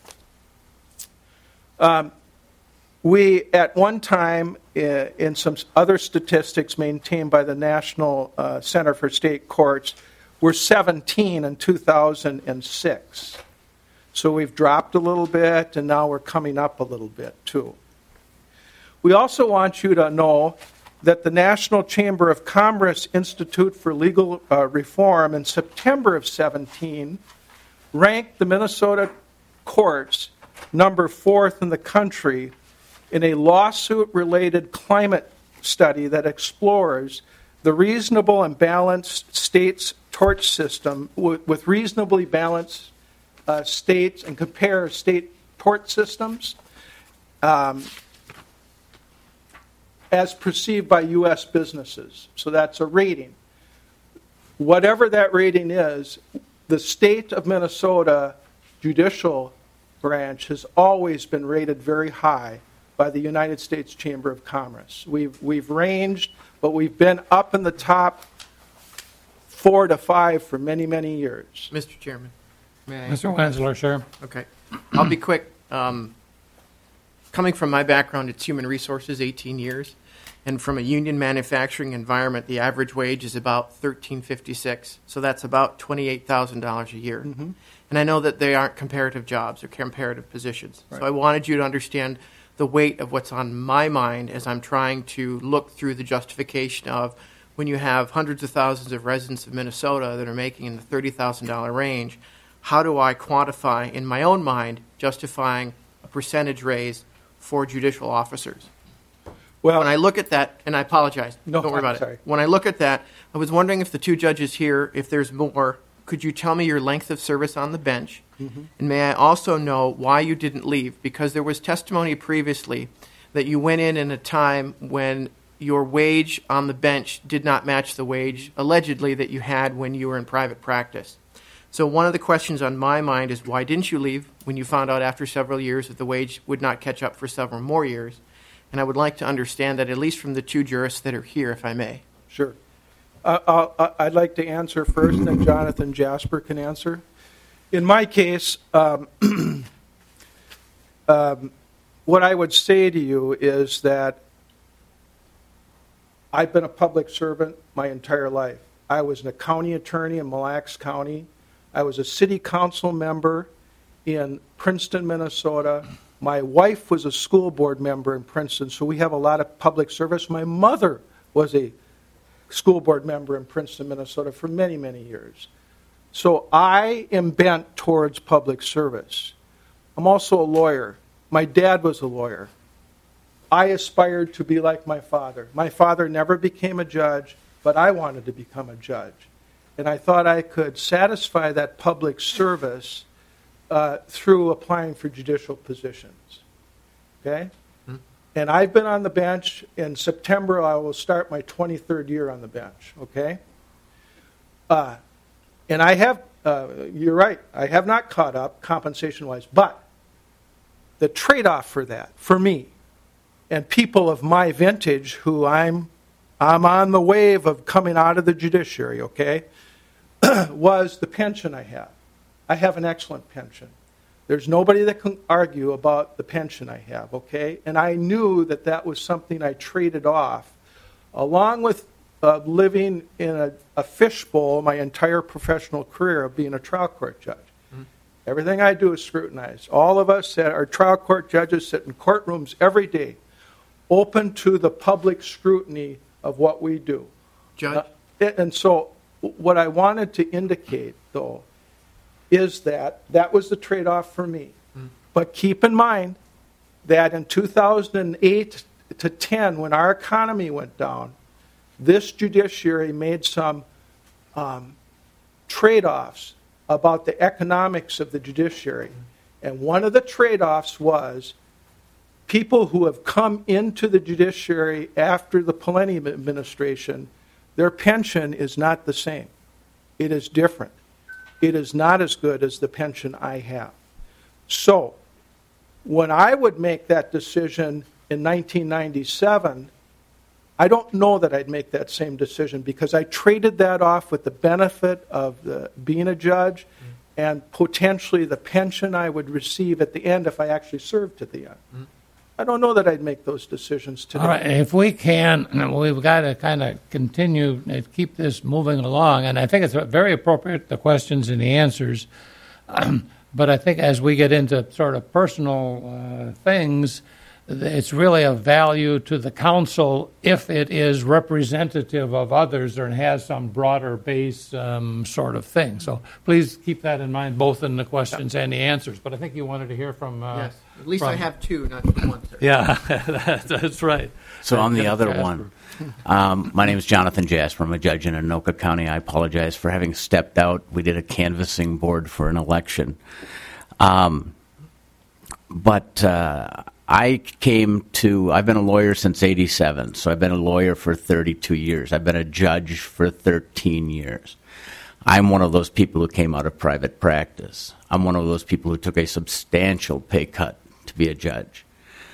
Um, we, at one time, uh, in some other statistics maintained by the National uh, Center for State Courts, were seventeen in two thousand six. So we've dropped a little bit, and now we're coming up a little bit, too. We also want you to know that the National Chamber of Commerce Institute for Legal uh, Reform in September of seventeen ranked the Minnesota courts number fourth in the country in a lawsuit-related climate study that explores the reasonable and balanced states' tort system with, with reasonably balanced uh, states and compares state tort systems um, as perceived by U S businesses. So that's a rating. Whatever that rating is, the state of Minnesota judicial branch has always been rated very high by the United States Chamber of Commerce. We've, we've ranged, but we've been up in the top four to five for many, many years. Mister Chairman, may I? Mister Wensler, sure. Okay. I'll be quick. Um, coming from my background, it's human resources, eighteen years. And from a union manufacturing environment, the average wage is about thirteen fifty-six. So that's about twenty-eight thousand dollars a year. Mm-hmm. And I know that they aren't comparative jobs or comparative positions. Right. So I wanted you to understand the weight of what's on my mind as I'm trying to look through the justification of when you have hundreds of thousands of residents of Minnesota that are making in the thirty thousand dollars range, how do I quantify in my own mind justifying a percentage raise for judicial officers? Well, when I look at that, and I apologize, no, don't worry I'm about sorry. it. When I look at that, I was wondering if the two judges here, if there's more, could you tell me your length of service on the bench? Mm-hmm. And may I also know why you didn't leave? Because there was testimony previously that you went in in a time when your wage on the bench did not match the wage, allegedly, that you had when you were in private practice. So one of the questions on my mind is why didn't you leave when you found out after several years that the wage would not catch up for several more years? And I would like to understand that, at least from the two jurists that are here, if I may. Sure. Uh, I'll, I'd like to answer first, and then Jonathan Jasper can answer. In my case, um, um, what I would say to you is that I've been a public servant my entire life. I was a county attorney in Mille Lacs County. I was a city council member in Princeton, Minnesota. My wife was a school board member in Princeton, so we have a lot of public service. My mother was a school board member in Princeton, Minnesota for many, many years. So I am bent towards public service. I'm also a lawyer. My dad was a lawyer. I aspired to be like my father. My father never became a judge, but I wanted to become a judge. And I thought I could satisfy that public service Uh, through applying for judicial positions. Okay? Hmm. And I've been on the bench. In September, I will start my twenty-third year on the bench. Okay? Uh, and I have, uh, you're right, I have not caught up compensation-wise, but the trade-off for that, for me, and people of my vintage who I'm, I'm on the wave of coming out of the judiciary, okay, was the pension I have. I have an excellent pension. There's nobody that can argue about the pension I have, okay? And I knew that that was something I traded off, along with uh, living in a, a fishbowl my entire professional career of being a trial court judge. Mm-hmm. Everything I do is scrutinized. All of us that are trial court judges sit in courtrooms every day, open to the public scrutiny of what we do. Judge? Uh, and so what I wanted to indicate, though, is that that was the trade-off for me. Mm. But keep in mind that in two thousand eight to ten, when our economy went down, this judiciary made some um, trade-offs about the economics of the judiciary. Mm. And one of the trade-offs was people who have come into the judiciary after the Pawlenty administration, their pension is not the same. It is different. It is not as good as the pension I have. So, when I would make that decision in nineteen ninety-seven, I don't know that I'd make that same decision because I traded that off with the benefit of the, being a judge mm. and potentially the pension I would receive at the end if I actually served to the end. Mm. I don't know that I'd make those decisions today. All right, if we can, we've got to kind of continue to keep this moving along, and I think it's very appropriate, the questions and the answers. Um, but I think as we get into sort of personal uh, things, it's really of value to the council if it is representative of others or has some broader base um, sort of thing. So please keep that in mind, both in the questions and the answers. But I think you wanted to hear from... Uh, yes. At least from, I have two, not one, sir. Yeah, that's right. So on the other Jasper. one, um, my name is Jonathan Jasper. I'm a judge in Anoka County. I apologize for having stepped out. We did a canvassing board for an election. Um, but uh, I came to, I've been a lawyer since eighty-seven, so I've been a lawyer for thirty-two years. I've been a judge for thirteen years. I'm one of those people who came out of private practice. I'm one of those people who took a substantial pay cut to be a judge.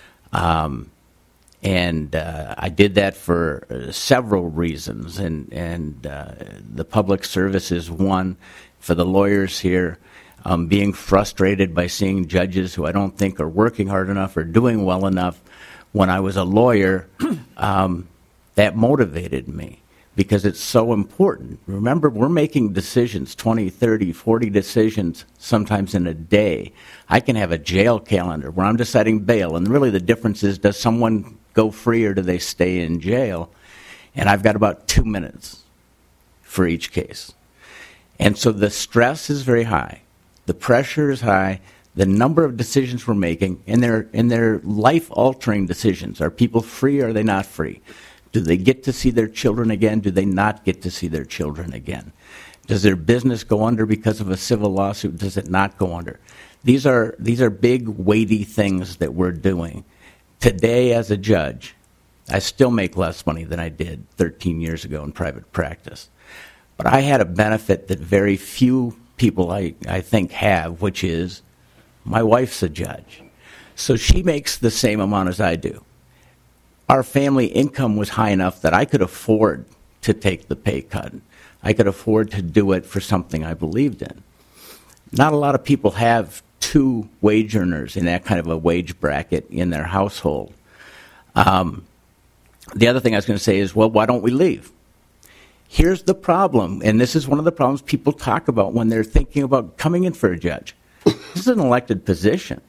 Um, and uh, I did that for uh, several reasons, and, and uh, the public service is one. For the lawyers here, um, being frustrated by seeing judges who I don't think are working hard enough or doing well enough. When I was a lawyer, um, that motivated me because it's so important. Remember, we're making decisions, twenty, thirty, forty decisions sometimes in a day. I can have a jail calendar where I'm deciding bail, and really the difference is, does someone go free or do they stay in jail? And I've got about two minutes for each case. And so the stress is very high. The pressure is high. The number of decisions we're making, and they're, and they're life-altering decisions. Are people free or are they not free? Do they get to see their children again? Do they not get to see their children again? Does their business go under because of a civil lawsuit? Does it not go under? These are, these are big, weighty things that we're doing. Today, as a judge, I still make less money than I did thirteen years ago in private practice. But I had a benefit that very few people, I, I think, have, which is my wife's a judge. So she makes the same amount as I do. Our family income was high enough that I could afford to take the pay cut. I could afford to do it for something I believed in. Not a lot of people have two wage earners in that kind of a wage bracket in their household. Um, the other thing I was going to say is, well, why don't we leave? Here's the problem, and this is one of the problems people talk about when they're thinking about coming in for a judge. This is an elected position.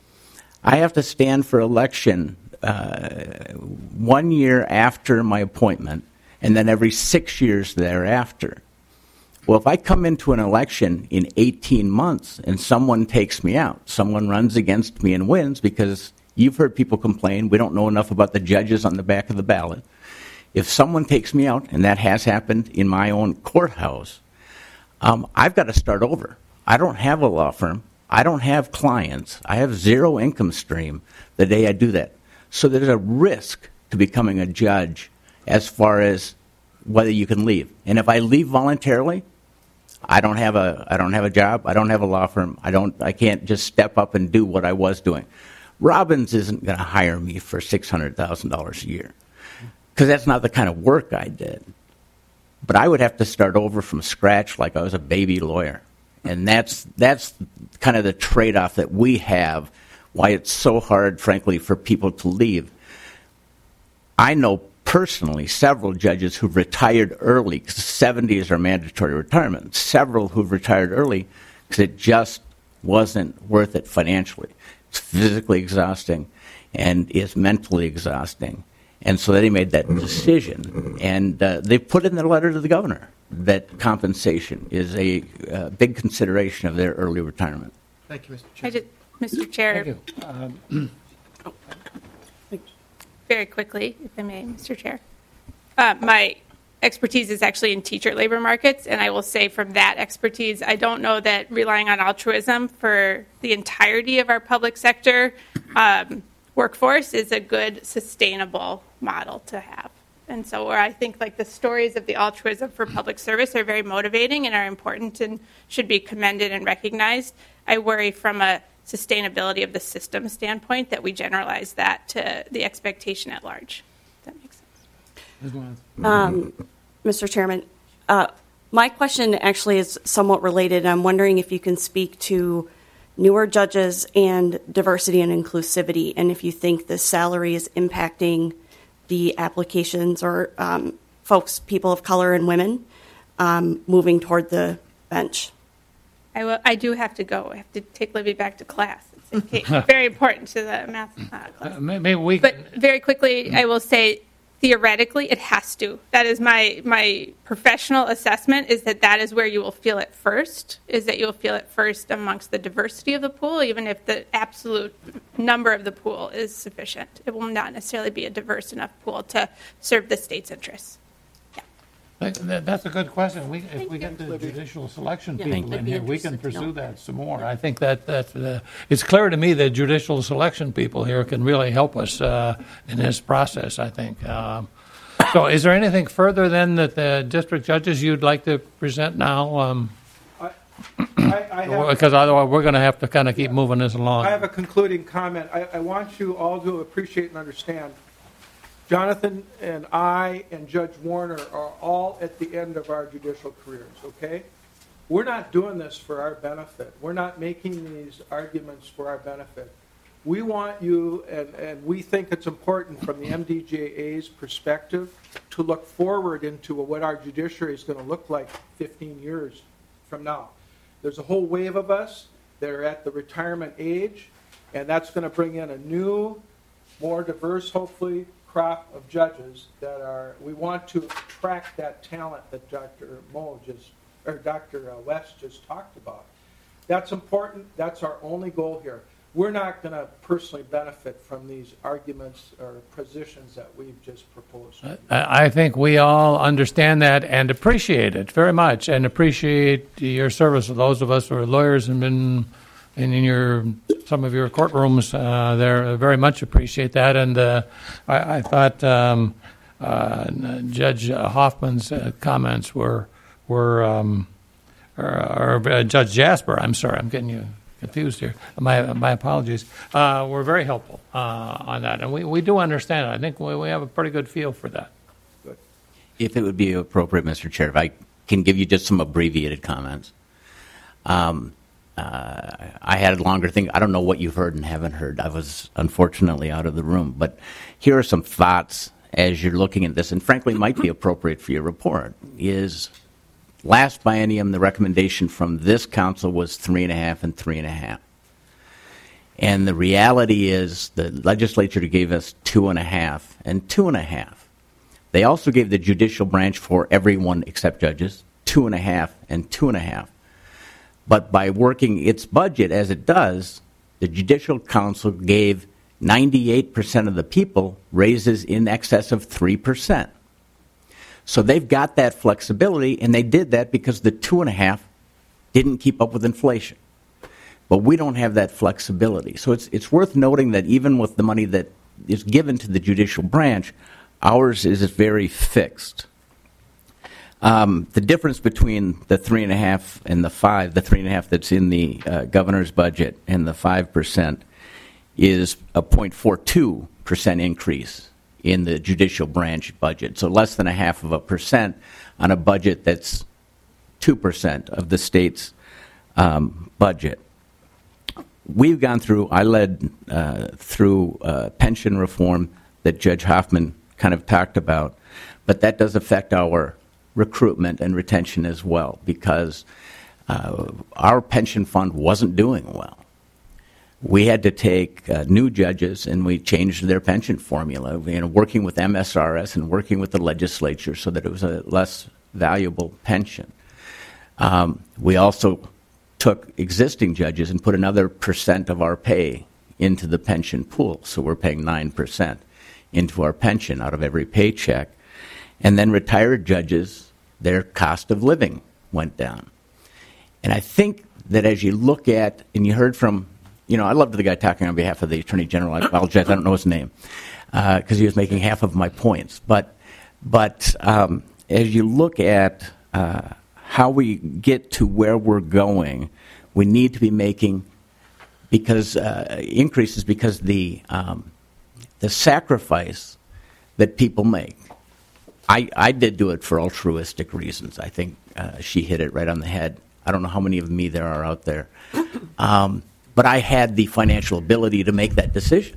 I have to stand for election uh, one year after my appointment, and then every six years thereafter. Well, if I come into an election in eighteen months and someone takes me out, someone runs against me and wins, because you've heard people complain, we don't know enough about the judges on the back of the ballot. If someone takes me out, and that has happened in my own courthouse, um, I've got to start over. I don't have a law firm. I don't have clients. I have zero income stream the day I do that. So there's a risk to becoming a judge as far as whether you can leave. And if I leave voluntarily, I don't have a I don't have a job. I don't have a law firm. I don't I can't just step up and do what I was doing. Robbins isn't going to hire me for six hundred thousand dollars a year because that's not the kind of work I did. But I would have to start over from scratch like I was a baby lawyer. And that's that's kind of the trade-off that we have, why it's so hard, frankly, for people to leave. I know personally several judges who've retired early, because seventy is our mandatory retirement, several who've retired early because it just wasn't worth it financially. It's physically exhausting and is mentally exhausting. And so they made that decision. And uh, they put in their letter to the governor that compensation is a uh, big consideration of their early retirement. Thank you, Mister Chair. I just, Mister Chair. Thank you. Um, Very quickly, if I may, Mister Chair. Uh, my expertise is actually in teacher labor markets, and I will say from that expertise, I don't know that relying on altruism for the entirety of our public sector um, workforce is a good, sustainable model to have. And so where I think like the stories of the altruism for public service are very motivating and are important and should be commended and recognized, I worry from a sustainability of the system standpoint that we generalize that to the expectation at large. If that makes sense. Um, Mister Chairman, uh, my question actually is somewhat related. I'm wondering if you can speak to newer judges and diversity and inclusivity, and if you think the salary is impacting the applications or um, folks, people of color and women, um, moving toward the bench. I, will, I do have to go. I have to take Libby back to class. It's okay. Very important to the math uh, class. Uh, maybe we But very quickly, I will say, theoretically, it has to. That is my my professional assessment, is that that is where you will feel it first, is that you'll feel it first amongst the diversity of the pool, even if the absolute number of the pool is sufficient. It will not necessarily be a diverse enough pool to serve the state's interests. That- that- That's a good question. We, if we get the judicial selection Yeah, people I'd in be here, we can interested to pursue know. that some more. I think that, that, uh, it's clear to me that judicial selection people here can really help us uh, in this process, I think. Um, So is there anything further then that the district judges you'd like to present now? Um, I, I have, Because otherwise, we're going to have to kind of keep moving this along. I have a concluding comment. I, I want you all to appreciate and understand, Jonathan and I and Judge Warner are all at the end of our judicial careers, okay? We're not doing this for our benefit. We're not making these arguments for our benefit. We want you, and, and we think it's important from the M D J A's perspective to look forward into what our judiciary is going to look like fifteen years from now. There's a whole wave of us that are at the retirement age, and that's going to bring in a new, more diverse, hopefully, crop of judges that are, we want to attract that talent that Doctor Moe just, or Doctor West just talked about. That's important. That's our only goal here. We're not going to personally benefit from these arguments or positions that we've just proposed. I I think we all understand that and appreciate it very much, and appreciate your service. Those of us who are lawyers and been in your some of your courtrooms uh, there, very much appreciate that. And uh, I, I thought um, uh, Judge Hoffman's uh, comments were were um, or, or uh, Judge Jasper. I'm sorry, I'm getting you confused here. My my apologies. Uh, were very helpful uh, on that, and we, we do understand it. I think we, we have a pretty good feel for that. Good. If it would be appropriate, Mister Chair, if I can give you just some abbreviated comments. Um, uh, I had a longer thing. I don't know what you've heard and haven't heard. I was unfortunately out of the room. But here are some thoughts as you're looking at this, and frankly might be appropriate for your report, is last biennium, the recommendation from this council was three and a half and three and a half. And the reality is the legislature gave us two and a half and two and a half. They also gave the judicial branch for everyone except judges, two and a half and two and a half. But by working its budget as it does, the Judicial Council gave ninety-eight percent of the people raises in excess of three percent. So they've got that flexibility, and they did that because the two and a half didn't keep up with inflation. But we don't have that flexibility. So it's it's worth noting that even with the money that is given to the judicial branch, ours is very fixed. Um, the difference between the three and a half and the five, the three and a half that's in the uh, governor's budget and the five percent is a zero point four two percent increase in the judicial branch budget. So less than a half of a percent on a budget that's two percent of the state's um, budget. We've gone through, I led uh, through uh, pension reform that Judge Hoffman kind of talked about, but that does affect our recruitment and retention as well, because uh, our pension fund wasn't doing well. We had to take uh, new judges and we changed their pension formula, you know, working with M S R S and working with the legislature so that it was a less valuable pension. Um, we also took existing judges and put another percent of our pay into the pension pool. So we're paying nine percent into our pension out of every paycheck. And then retired judges, their cost of living went down. And I think that as you look at, and you heard from, you know, I loved the guy talking on behalf of the Attorney General. I apologize, I don't know his name, because uh, he was making half of my points. But, but um, as you look at uh, how we get to where we're going, we need to be making because uh, increases because the um, the sacrifice that people make. I, I did do it for altruistic reasons. I think uh, she hit it right on the head. I don't know how many of me there are out there, um, but I had the financial ability to make that decision.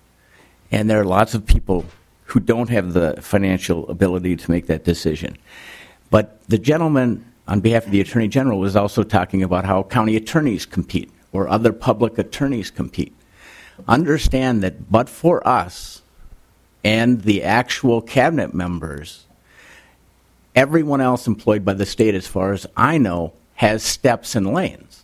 And there are lots of people who don't have the financial ability to make that decision. But the gentleman on behalf of the Attorney General was also talking about how county attorneys compete or other public attorneys compete. Understand that but for us and the actual cabinet members, everyone else employed by the state, as far as I know, has steps and lanes.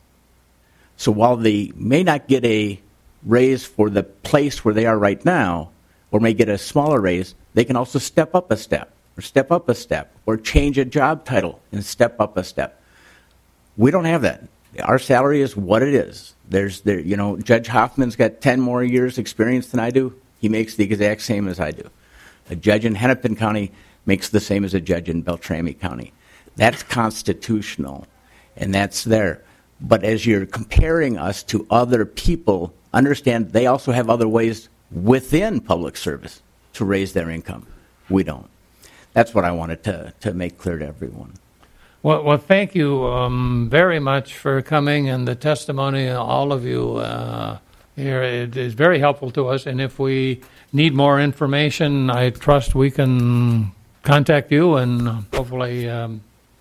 So while they may not get a raise for the place where they are right now, or may get a smaller raise, they can also step up a step. Or step up a step, or change a job title and step up a step. We don't have that. Our salary is what it is. There's, there, you know, Judge Hoffman's got ten more years experience than I do. He makes the exact same as I do. A judge in Hennepin County makes the same as a judge in Beltrami County. That's constitutional, and that's there. But as you're comparing us to other people, understand they also have other ways within public service to raise their income. We don't. That's what I wanted to, to make clear to everyone. Well, well thank you um, very much for coming and the testimony, all of you uh, here. It is very helpful to us, and if we need more information, I trust we can contact you and hopefully um,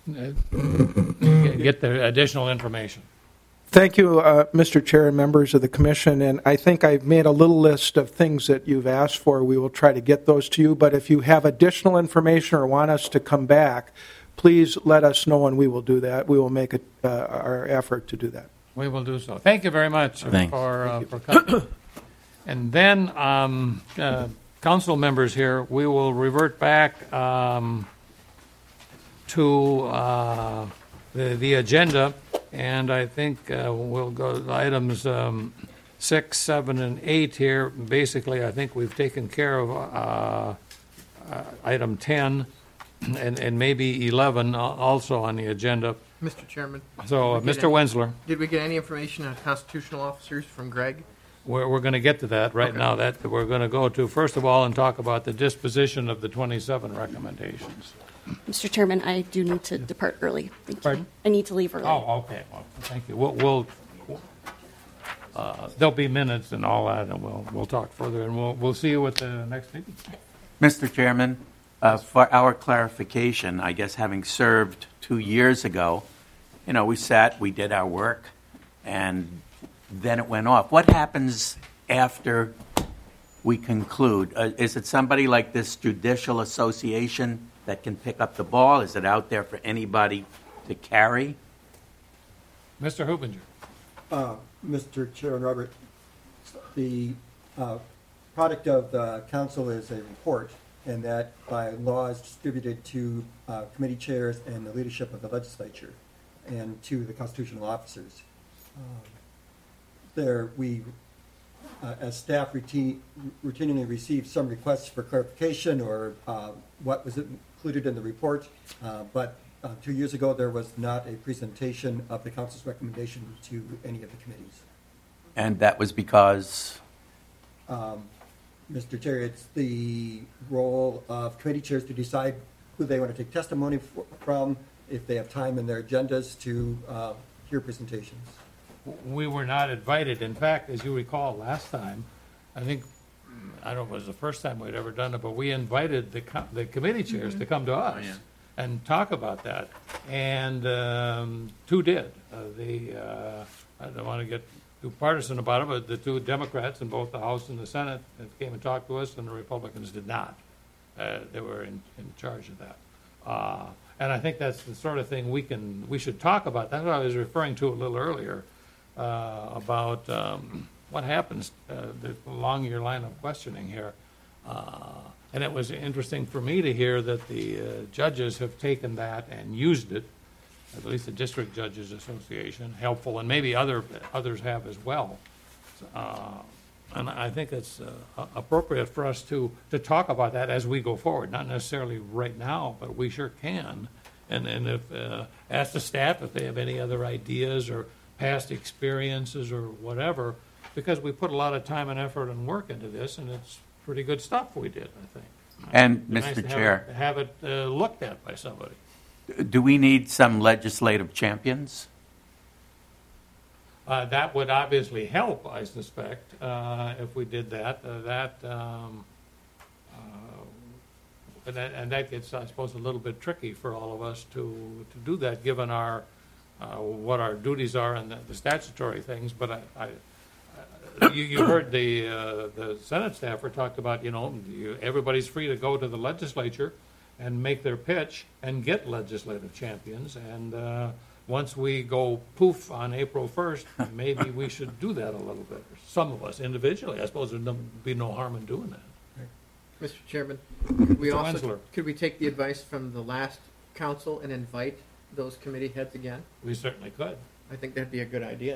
get the additional information. Thank you, uh, Mister Chair and members of the Commission. And I think I've made a little list of things that you've asked for. We will try to get those to you. But if you have additional information or want us to come back, please let us know and we will do that. We will make it uh, our effort to do that. We will do so. Thank you very much Thanks. for, uh, for coming. And then, um, uh, council members here, we will revert back um, to uh, the, the agenda. And I think uh, we'll go to items um, six, seven, and eight here. Basically, I think we've taken care of uh, uh, item ten and, and maybe eleven also on the agenda. Mister Chairman. So, uh, Mister Wensler. Did we get any information on constitutional officers from Greg? We're, we're going to get to that right okay. now. That we're going to go to, first of all, and talk about the disposition of the twenty-seven recommendations. Mister Chairman, I do need to depart early. Thank Pardon? you. I need to leave early. Oh, okay. Well, thank you. We'll, we'll uh, there'll be minutes and all that, and we'll we'll talk further, and we'll we'll see you at the next meeting. Mister Chairman, uh, for our clarification, I guess having served two years ago, you know, we sat, we did our work, and then it went off. What happens after we conclude? Uh, is it somebody like this Judicial Association that can pick up the ball? Is it out there for anybody to carry? Mister Hubinger. Uh, Mister Chair and Robert, the uh, product of the council is a report, and that by law is distributed to uh, committee chairs and the leadership of the legislature and to the constitutional officers. Uh, there we Uh, as staff routine, routinely receive some requests for clarification or uh, what was included in the report, uh, but uh, two years ago there was not a presentation of the council's recommendation to any of the committees. And that was because Um, Mister Terry, it's the role of committee chairs to decide who they want to take testimony f- from, if they have time in their agendas to uh, hear presentations. We were not invited. In fact, as you recall, last time, I think, I don't know if it was the first time we'd ever done it, but we invited the co- the committee chairs Mm-hmm. to come to us and talk about that. And um, two did. Uh, the uh, I don't want to get too partisan about it, but the two Democrats in both the House and the Senate came and talked to us, and the Republicans did not. Uh, they were in, in charge of that. Uh, and I think that's the sort of thing we can we should talk about. That's what I was referring to a little earlier. Uh, about um, what happens uh, the, along your line of questioning here. Uh, and it was interesting for me to hear that the uh, judges have taken that and used it, at least the District Judges Association, helpful, and maybe other others have as well. Uh, and I think it's uh, appropriate for us to, to talk about that as we go forward, not necessarily right now, but we sure can. And, and if uh, ask the staff if they have any other ideas or past experiences or whatever, because we put a lot of time and effort and work into this, and it's pretty good stuff we did, I think. And, It'd be Mister nice to have Chair, it- have it uh, looked at by somebody. do we need some legislative champions? Uh, that would obviously help, I suspect, uh, if we did that. Uh, that, um, uh, and that, and that gets, I suppose, a little bit tricky for all of us to to do that, given our uh, what our duties are and the, the statutory things. But I, I uh, you, you heard the uh, the Senate staffer talked about, you know, you, everybody's free to go to the legislature and make their pitch and get legislative champions. And uh, once we go poof on April first, maybe we should do that a little bit. Some of us individually, I suppose there'd no- be no harm in doing that. Mister Chairman, could we Mister also, Wensler. could we take the advice from the last council and invite those committee heads again? We certainly could. I think that'd be a good idea.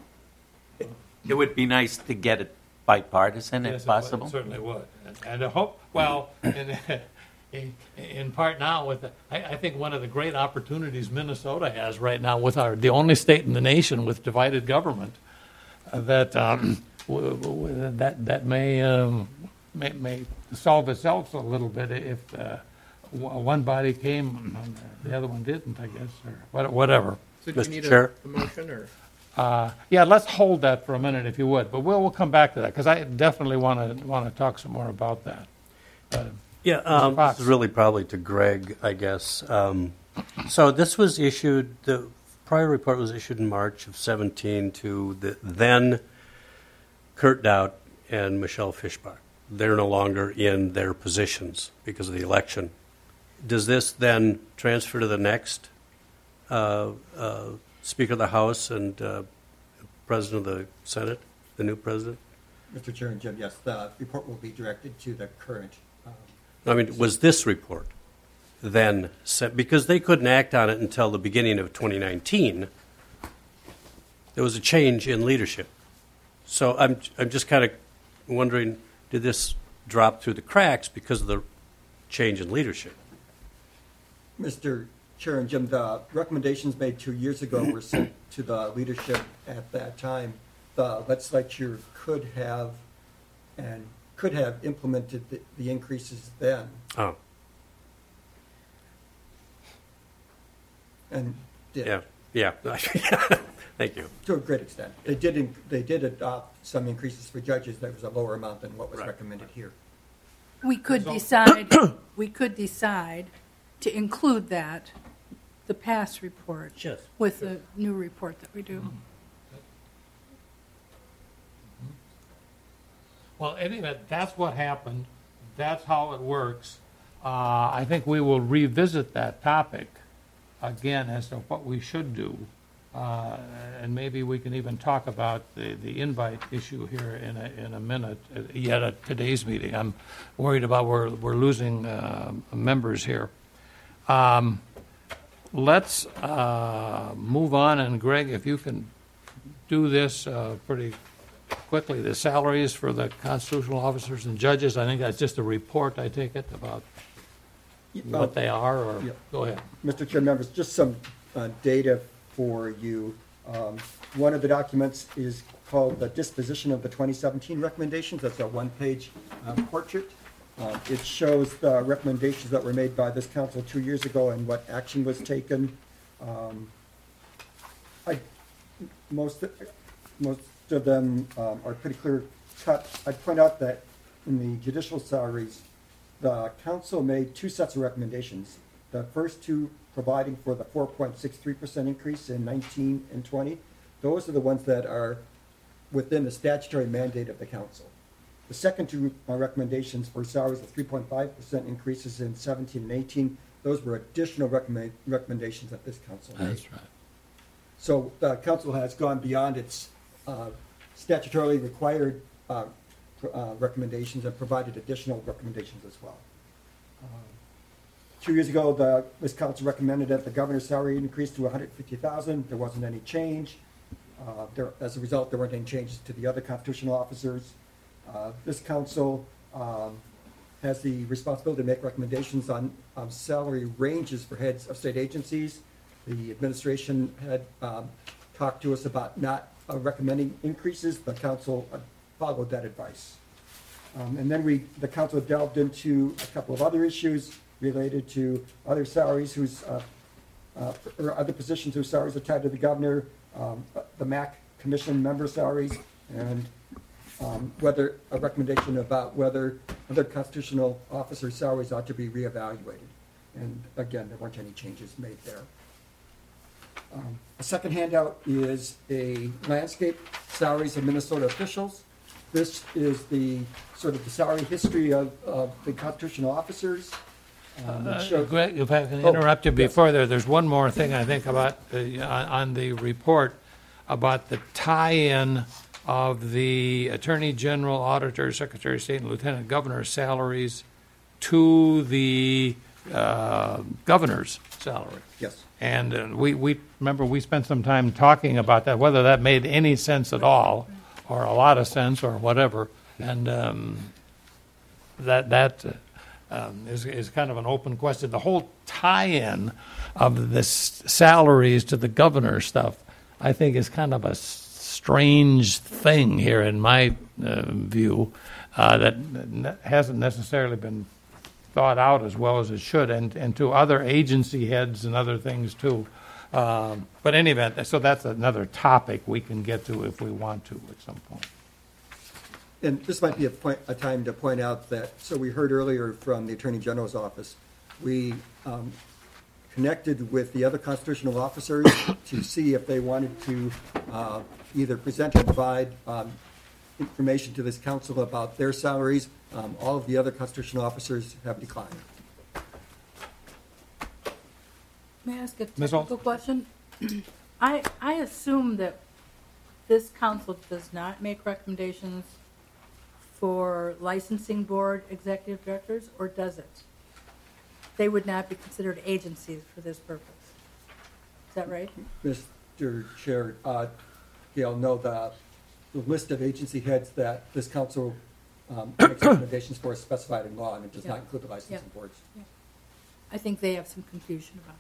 It would be nice to get it bipartisan Yes, if it would. possible. It certainly would. And- And I hope, well, in, in, in part now, with the, I, I think one of the great opportunities Minnesota has right now with our, the only state in the nation with divided government, uh, that, um, w- w- that, that may, um, may, may solve itself a little bit if uh, w- one body came and the other one didn't, I guess, or what- whatever. So do you Mister need Chair? a, a motion or? Uh, yeah, let's hold that for a minute if you would, but we'll, we'll come back to that, because I definitely want to, want to talk some more about that. Uh, Yeah, Mister um, Fox. this is really probably to Greg, I guess. Um, so this was issued, the prior report was issued in March of seventeen to the then Kurt Dowd and Michelle Fishbach. They're no longer in their positions because of the election. Does this then transfer to the next uh, uh, Speaker of the House and uh, President of the Senate, the new president? Mister Chair and Jim, yes, the report will be directed to the current. um, I mean, was this report then sent, because they couldn't act on it until the beginning of twenty nineteen, there was a change in leadership. So I'm, I'm just kind of wondering, did this drop through the cracks because of the change in leadership? Mister Chair and Jim, the recommendations made two years ago were sent to the leadership at that time. The legislature could have and could have implemented the, the increases then. Oh, And did. yeah, yeah. Thank you. To a great extent. They did, in- they did adopt some increases for judges that was a lower amount than what was recommended here. We could decide, we could decide to include that, the past report, Yes. with the new report that we do. Well, anyway, that's what happened. That's how it works. Uh, I think we will revisit that topic again as to what we should do. Uh, and maybe we can even talk about the, the invite issue here in a, in a minute, uh, yet at today's meeting. I'm worried about we're, we're losing uh, members here. Um, let's uh, move on, and Greg, if you can do this uh, pretty quickly, the salaries for the constitutional officers and judges. I think that's just a report, I take it, about what they are, or Yeah. go ahead. Mister Chair, members, just some uh, data for you. Um, One of the documents is called the Disposition of the twenty seventeen Recommendations. That's a one-page uh, portrait. Uh, It shows the recommendations that were made by this council two years ago and what action was taken. Um, I, most, most of them um, are pretty clear cut. I'd point out that in the judicial salaries, the council made two sets of recommendations. The first two providing for the four point six three percent increase in nineteen and twenty. Those are the ones that are within the statutory mandate of the council. The second two uh, recommendations for salaries of three point five percent increases in seventeen and eighteen, those were additional recommend, recommendations that this council made. That's right. So the council has gone beyond its uh, statutorily required uh, pr- uh, recommendations and provided additional recommendations as well. Uh, Two years ago, the, this council recommended that the governor's salary increase to one hundred fifty thousand dollars. There wasn't any change. Uh, there, as a result, there weren't any changes to the other constitutional officers. Uh, this council um, has the responsibility to make recommendations on um, salary ranges for heads of state agencies. The administration had um, talked to us about not uh, recommending increases. The council uh, followed that advice. Um, and then we, the council delved into a couple of other issues related to other salaries whose, uh, uh, or other positions whose salaries are tied to the governor, um, the M A C commission member salaries, and um, whether a recommendation about whether other constitutional officer salaries ought to be reevaluated. And again, there weren't any changes made there. Um, a second handout is a landscape salaries of Minnesota officials. This is the sort of the salary history of, of the constitutional officers. Um, it Uh, shows- Greg, if I can Oh, interrupt you yes. before there, there's one more thing I think about uh, on on the report about the tie-in of the Attorney General, Auditor, Secretary of State, and Lieutenant Governor's salaries to the uh, governor's salary. Yes. And uh, we, we, remember, we spent some time talking about that, whether that made any sense at all, or a lot of sense, or whatever. And um, that, that uh, um, is, is kind of an open question. The whole tie-in of the s- salaries to the governor stuff, I think, is kind of a strange thing here in my uh, view, uh, that n- hasn't necessarily been thought out as well as it should, and, and to other agency heads and other things too. Um, but in any event, so that's another topic we can get to if we want to at some point. And this might be a, point, a time to point out that, so we heard earlier from the Attorney General's office, we um, connected with the other constitutional officers to see if they wanted to uh, either present or provide um, information to this council about their salaries. Um, all of the other constitutional officers have declined. May I ask a Miz Alt? technical question? I, I assume that this council does not make recommendations for licensing board executive directors, or does it? They would not be considered agencies for this purpose. Is that right? Mister Chair, uh, Gail, no, the, the list of agency heads that this council um, makes recommendations for is specified in law, and it does Yeah. not include the licensing Yeah. boards. Yeah. I think they have some confusion about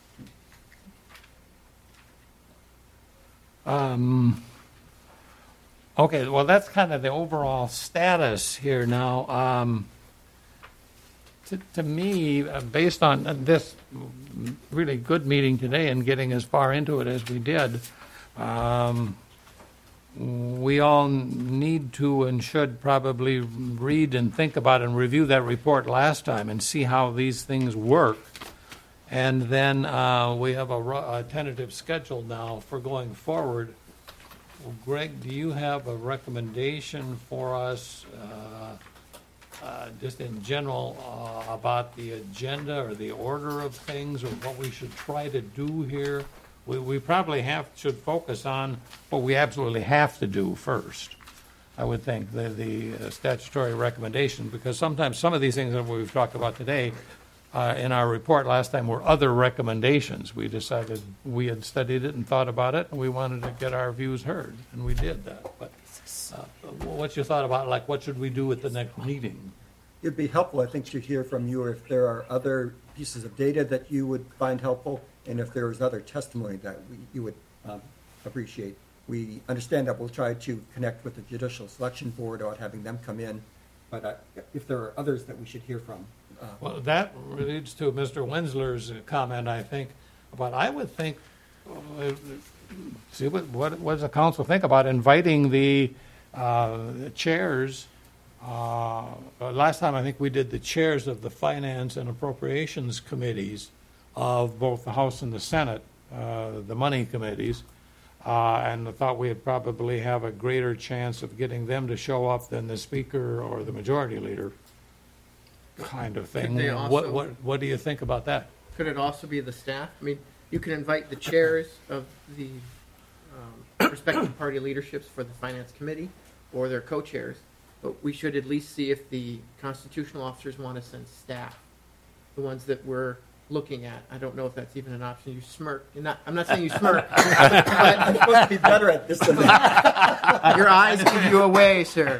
that. Um, okay, well, that's kind of the overall status here now. Um, to, to me, uh, based on this really good meeting today and getting as far into it as we did, um, we all need to and should probably read and think about and review that report last time and see how these things work. And then uh, we have a, ru- a tentative schedule now for going forward. Well, Greg, do you have a recommendation for us, uh, uh, just in general, uh, about the agenda or the order of things, or what we should try to do here? We, we probably have should focus on what we absolutely have to do first. I would think the the uh, statutory recommendation, because sometimes some of these things that we've talked about today uh, in our report last time were other recommendations. We decided we had studied it and thought about it, and we wanted to get our views heard, and we did that. But uh, what's your thought about, like, what should we do at the next meeting? It'd be helpful, I think, to hear from you if there are other pieces of data that you would find helpful, and if there was other testimony that we, you would um, appreciate. We understand that we'll try to connect with the Judicial Selection Board about having them come in, but uh, if there are others that we should hear from. Uh, Well, that leads to Mister Winsler's comment, I think, but I would think, uh, see, what, what what does the council think about inviting the uh, the chairs? Uh, last time, I think we did the chairs of the Finance and Appropriations Committees of both the House and the Senate, uh, the money committees, uh, and I thought we'd probably have a greater chance of getting them to show up than the Speaker or the Majority Leader kind of thing. Could they What, also- what, what do you think about that? Could it also be the staff? I mean, you can invite the chairs of the um, respective party leaderships for the Finance Committee or their co-chairs, but we should at least see if the constitutional officers want to send staff, the ones that we're looking at. I don't know if that's even an option. You smirk. You're not, I'm not saying you smirk. but I'm supposed to be better at this than that. Your eyes give you away, sir.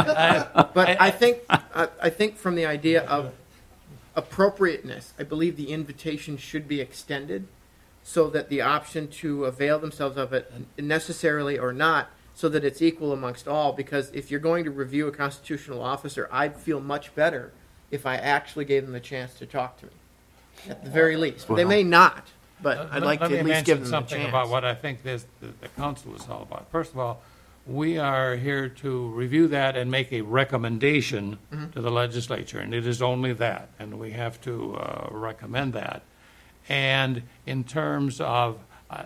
But I think I, I think from the idea of appropriateness, I believe the invitation should be extended so that the option to avail themselves of it, necessarily or not, so that it's equal amongst all. Because if you're going to review a constitutional officer, I'd feel much better if I actually gave them the chance to talk to me, at the very least. They may not, but I'd like Let to me at least give them the mention something chance. about what I think this, the, the council is all about. First of all, we are here to review that and make a recommendation Mhm. to the legislature, and it is only that, and we have to uh, recommend that. And in terms of, uh,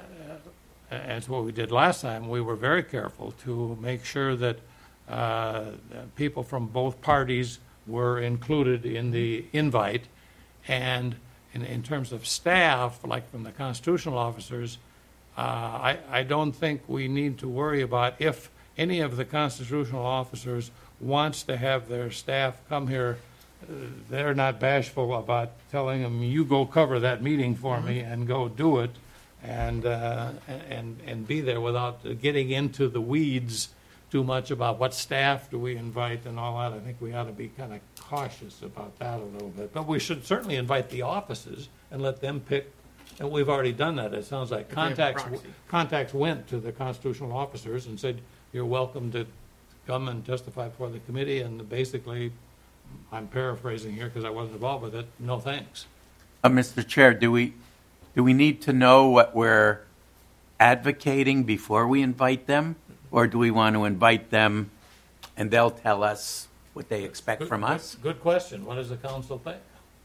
as what we did last time, we were very careful to make sure that uh, people from both parties were included in the invite. And in, in terms of staff, like from the constitutional officers, uh, I, I don't think we need to worry about if any of the constitutional officers wants to have their staff come here. Uh, they're not bashful about telling them, you go cover that meeting for me and go do it, and uh, and and be there without getting into the weeds too much about what staff do we invite and all that. I think we ought to be kind of cautious about that a little bit. But we should certainly invite the offices and let them pick. And we've already done that. It sounds like If they have a contacts proxy. contacts went to the constitutional officers and said, you're welcome to come and testify before the committee. And basically, I'm paraphrasing here because I wasn't involved with it, no thanks. Uh, Mister Chair, do we, do we need to know what we're advocating before we invite them? Or do we want to invite them and they'll tell us what they expect Good- from good- us? Good question. What does the council think?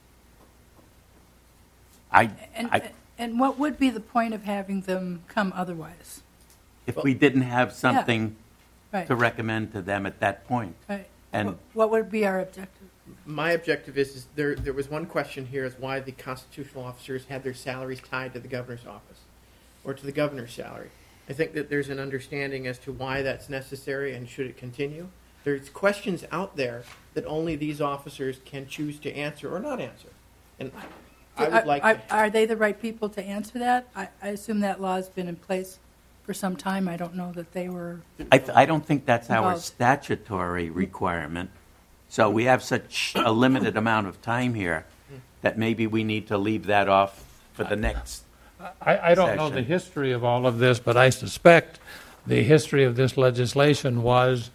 I, And, I, and what would be the point of having them come otherwise? if we didn't have something Right. to recommend to them at that point. Right. And What would be our objective? My objective is, is there, there was one question here is why the constitutional officers had their salaries tied to the governor's office or to the governor's salary. I think that there's an understanding as to why that's necessary and should it continue. There's questions out there that only these officers can choose to answer or not answer. And I would like Are, to, are they the right people to answer that? I, I assume that law's been in place for some time. I don't know that they were. I, th- I don't think that's our Involved. statutory requirement. So we have such a limited amount of time here that maybe we need to leave that off for the next. I, I don't know the session. history of all of this, but I suspect the history of this legislation was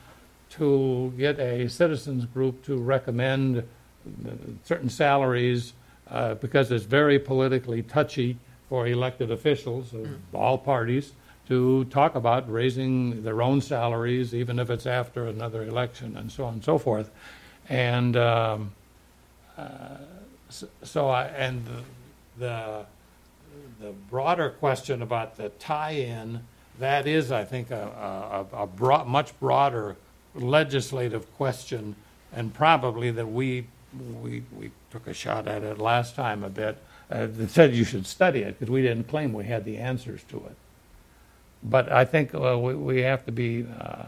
to get a citizens group to recommend uh, certain salaries uh, because it's very politically touchy for elected officials of all parties to talk about raising their own salaries, even if it's after another election, and so on and so forth. And um, uh, so, so I, and the, the the broader question about the tie-in, that is, I think, a, a, a broad, much broader legislative question, and probably that we we we took a shot at it last time a bit. Uh, that said you should study it because we didn't claim we had the answers to it. But I think uh, we, we have to be uh,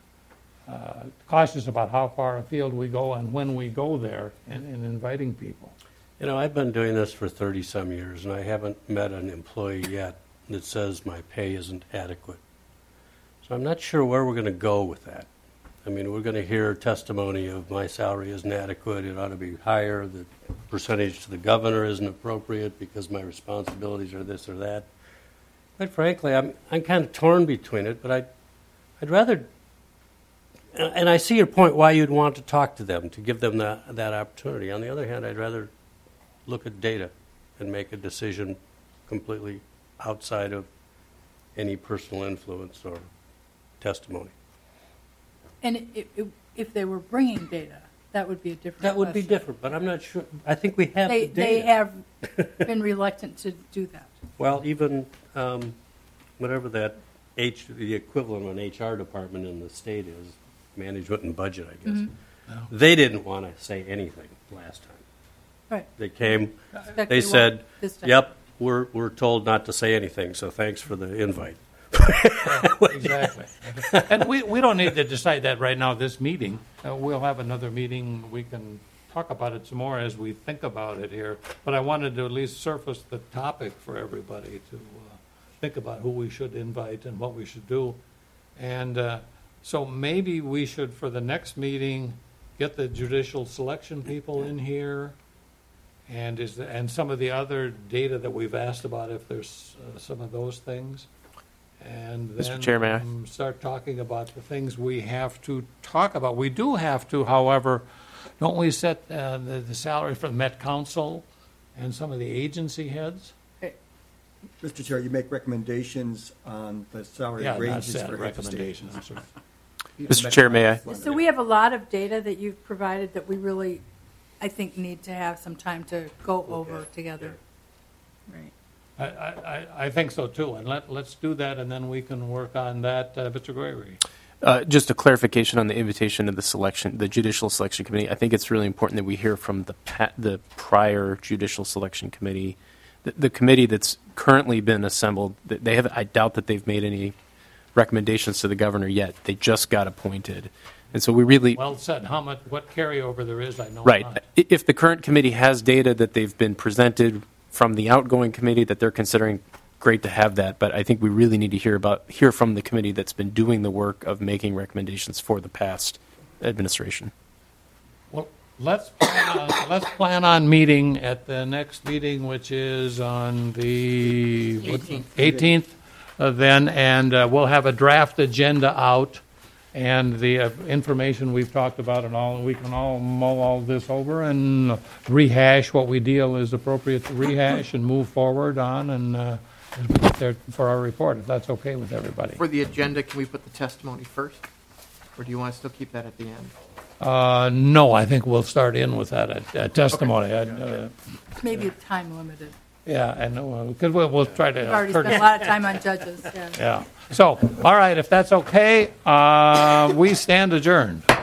uh, cautious about how far afield we go and when we go there in, in inviting people. You know, I've been doing this for thirty-some years, and I haven't met an employee yet that says my pay isn't adequate. So I'm not sure where we're going to go with that. I mean, we're going to hear testimony of my salary isn't adequate, it ought to be higher, the percentage to the governor isn't appropriate because my responsibilities are this or that. Quite frankly, I'm I'm kind of torn between it, but I, I'd, I'd rather. And I see your point why you'd want to talk to them to give them that that opportunity. On the other hand, I'd rather look at data and make a decision completely outside of any personal influence or testimony. And if, if, if they were bringing data, that would be a different That would be question. different, but I'm not sure. I think we have They, the they data. have been reluctant to do that. Well, even um, whatever that H, the equivalent of an H R department in the state is, management and budget, I guess. Mhm. They didn't want to say anything last time. Right. They came, Expect they they said, won't this time. yep, we're, we're told not to say anything, so thanks for the invite. Exactly. And we, we don't need to decide that right now, this meeting. Uh, We'll have another meeting, we can talk about it some more as we think about it here. But I wanted to at least surface the topic for everybody to uh, think about who we should invite and what we should do. And uh, so maybe we should, for the next meeting, get the judicial selection people in here, and is the, and some of the other data that we've asked about, if there's uh, some of those things. And Mister then Chair, may I? um, start talking about the things we have to talk about. We do have to, however, don't we set uh, the, the salary for the Met Council and some of the agency heads? Mister Chair, you make recommendations on the salary Yeah, not ranges set, for recommendations, recommendations. I'm sorry. Mister Chair, may I? So we have a lot of data that you've provided that we really, I think, need to have some time to go over together. Right. I, I, I think so too, and let, let's do that, and then we can work on that. Uh, Mister Gregory. Uh, just a clarification on the invitation to the selection, the Judicial Selection Committee. I think it's really important that we hear from the pa- the prior Judicial Selection Committee, the, the committee that's currently been assembled. That They have, I doubt that they've made any recommendations to the governor yet. They just got appointed, and so we really Well said. How much, what carryover there is, I know right. not. I- If the current committee has data that they've been presented from the outgoing committee that they're considering, great to have that. But I think we really need to hear about hear from the committee that's been doing the work of making recommendations for the past administration. Well, let's plan on, let's plan on meeting at the next meeting, which is on the eighteenth. Uh, then, and uh, we'll have a draft agenda out, and the uh, information we've talked about, and all we can all mull all this over and rehash what we deal is appropriate to rehash and move forward on, and uh, as we get there for our report, if that's okay with everybody. For the agenda, can we put the testimony first? Or do you want to still keep that at the end? Uh, no, I think we'll start in with that uh, uh, testimony. Okay. Uh, Maybe time limited. yeah, I know, because we'll, we'll try to. We've already spent a lot of time on judges, yeah. Yeah. So, all right, if that's okay, uh, we stand adjourned.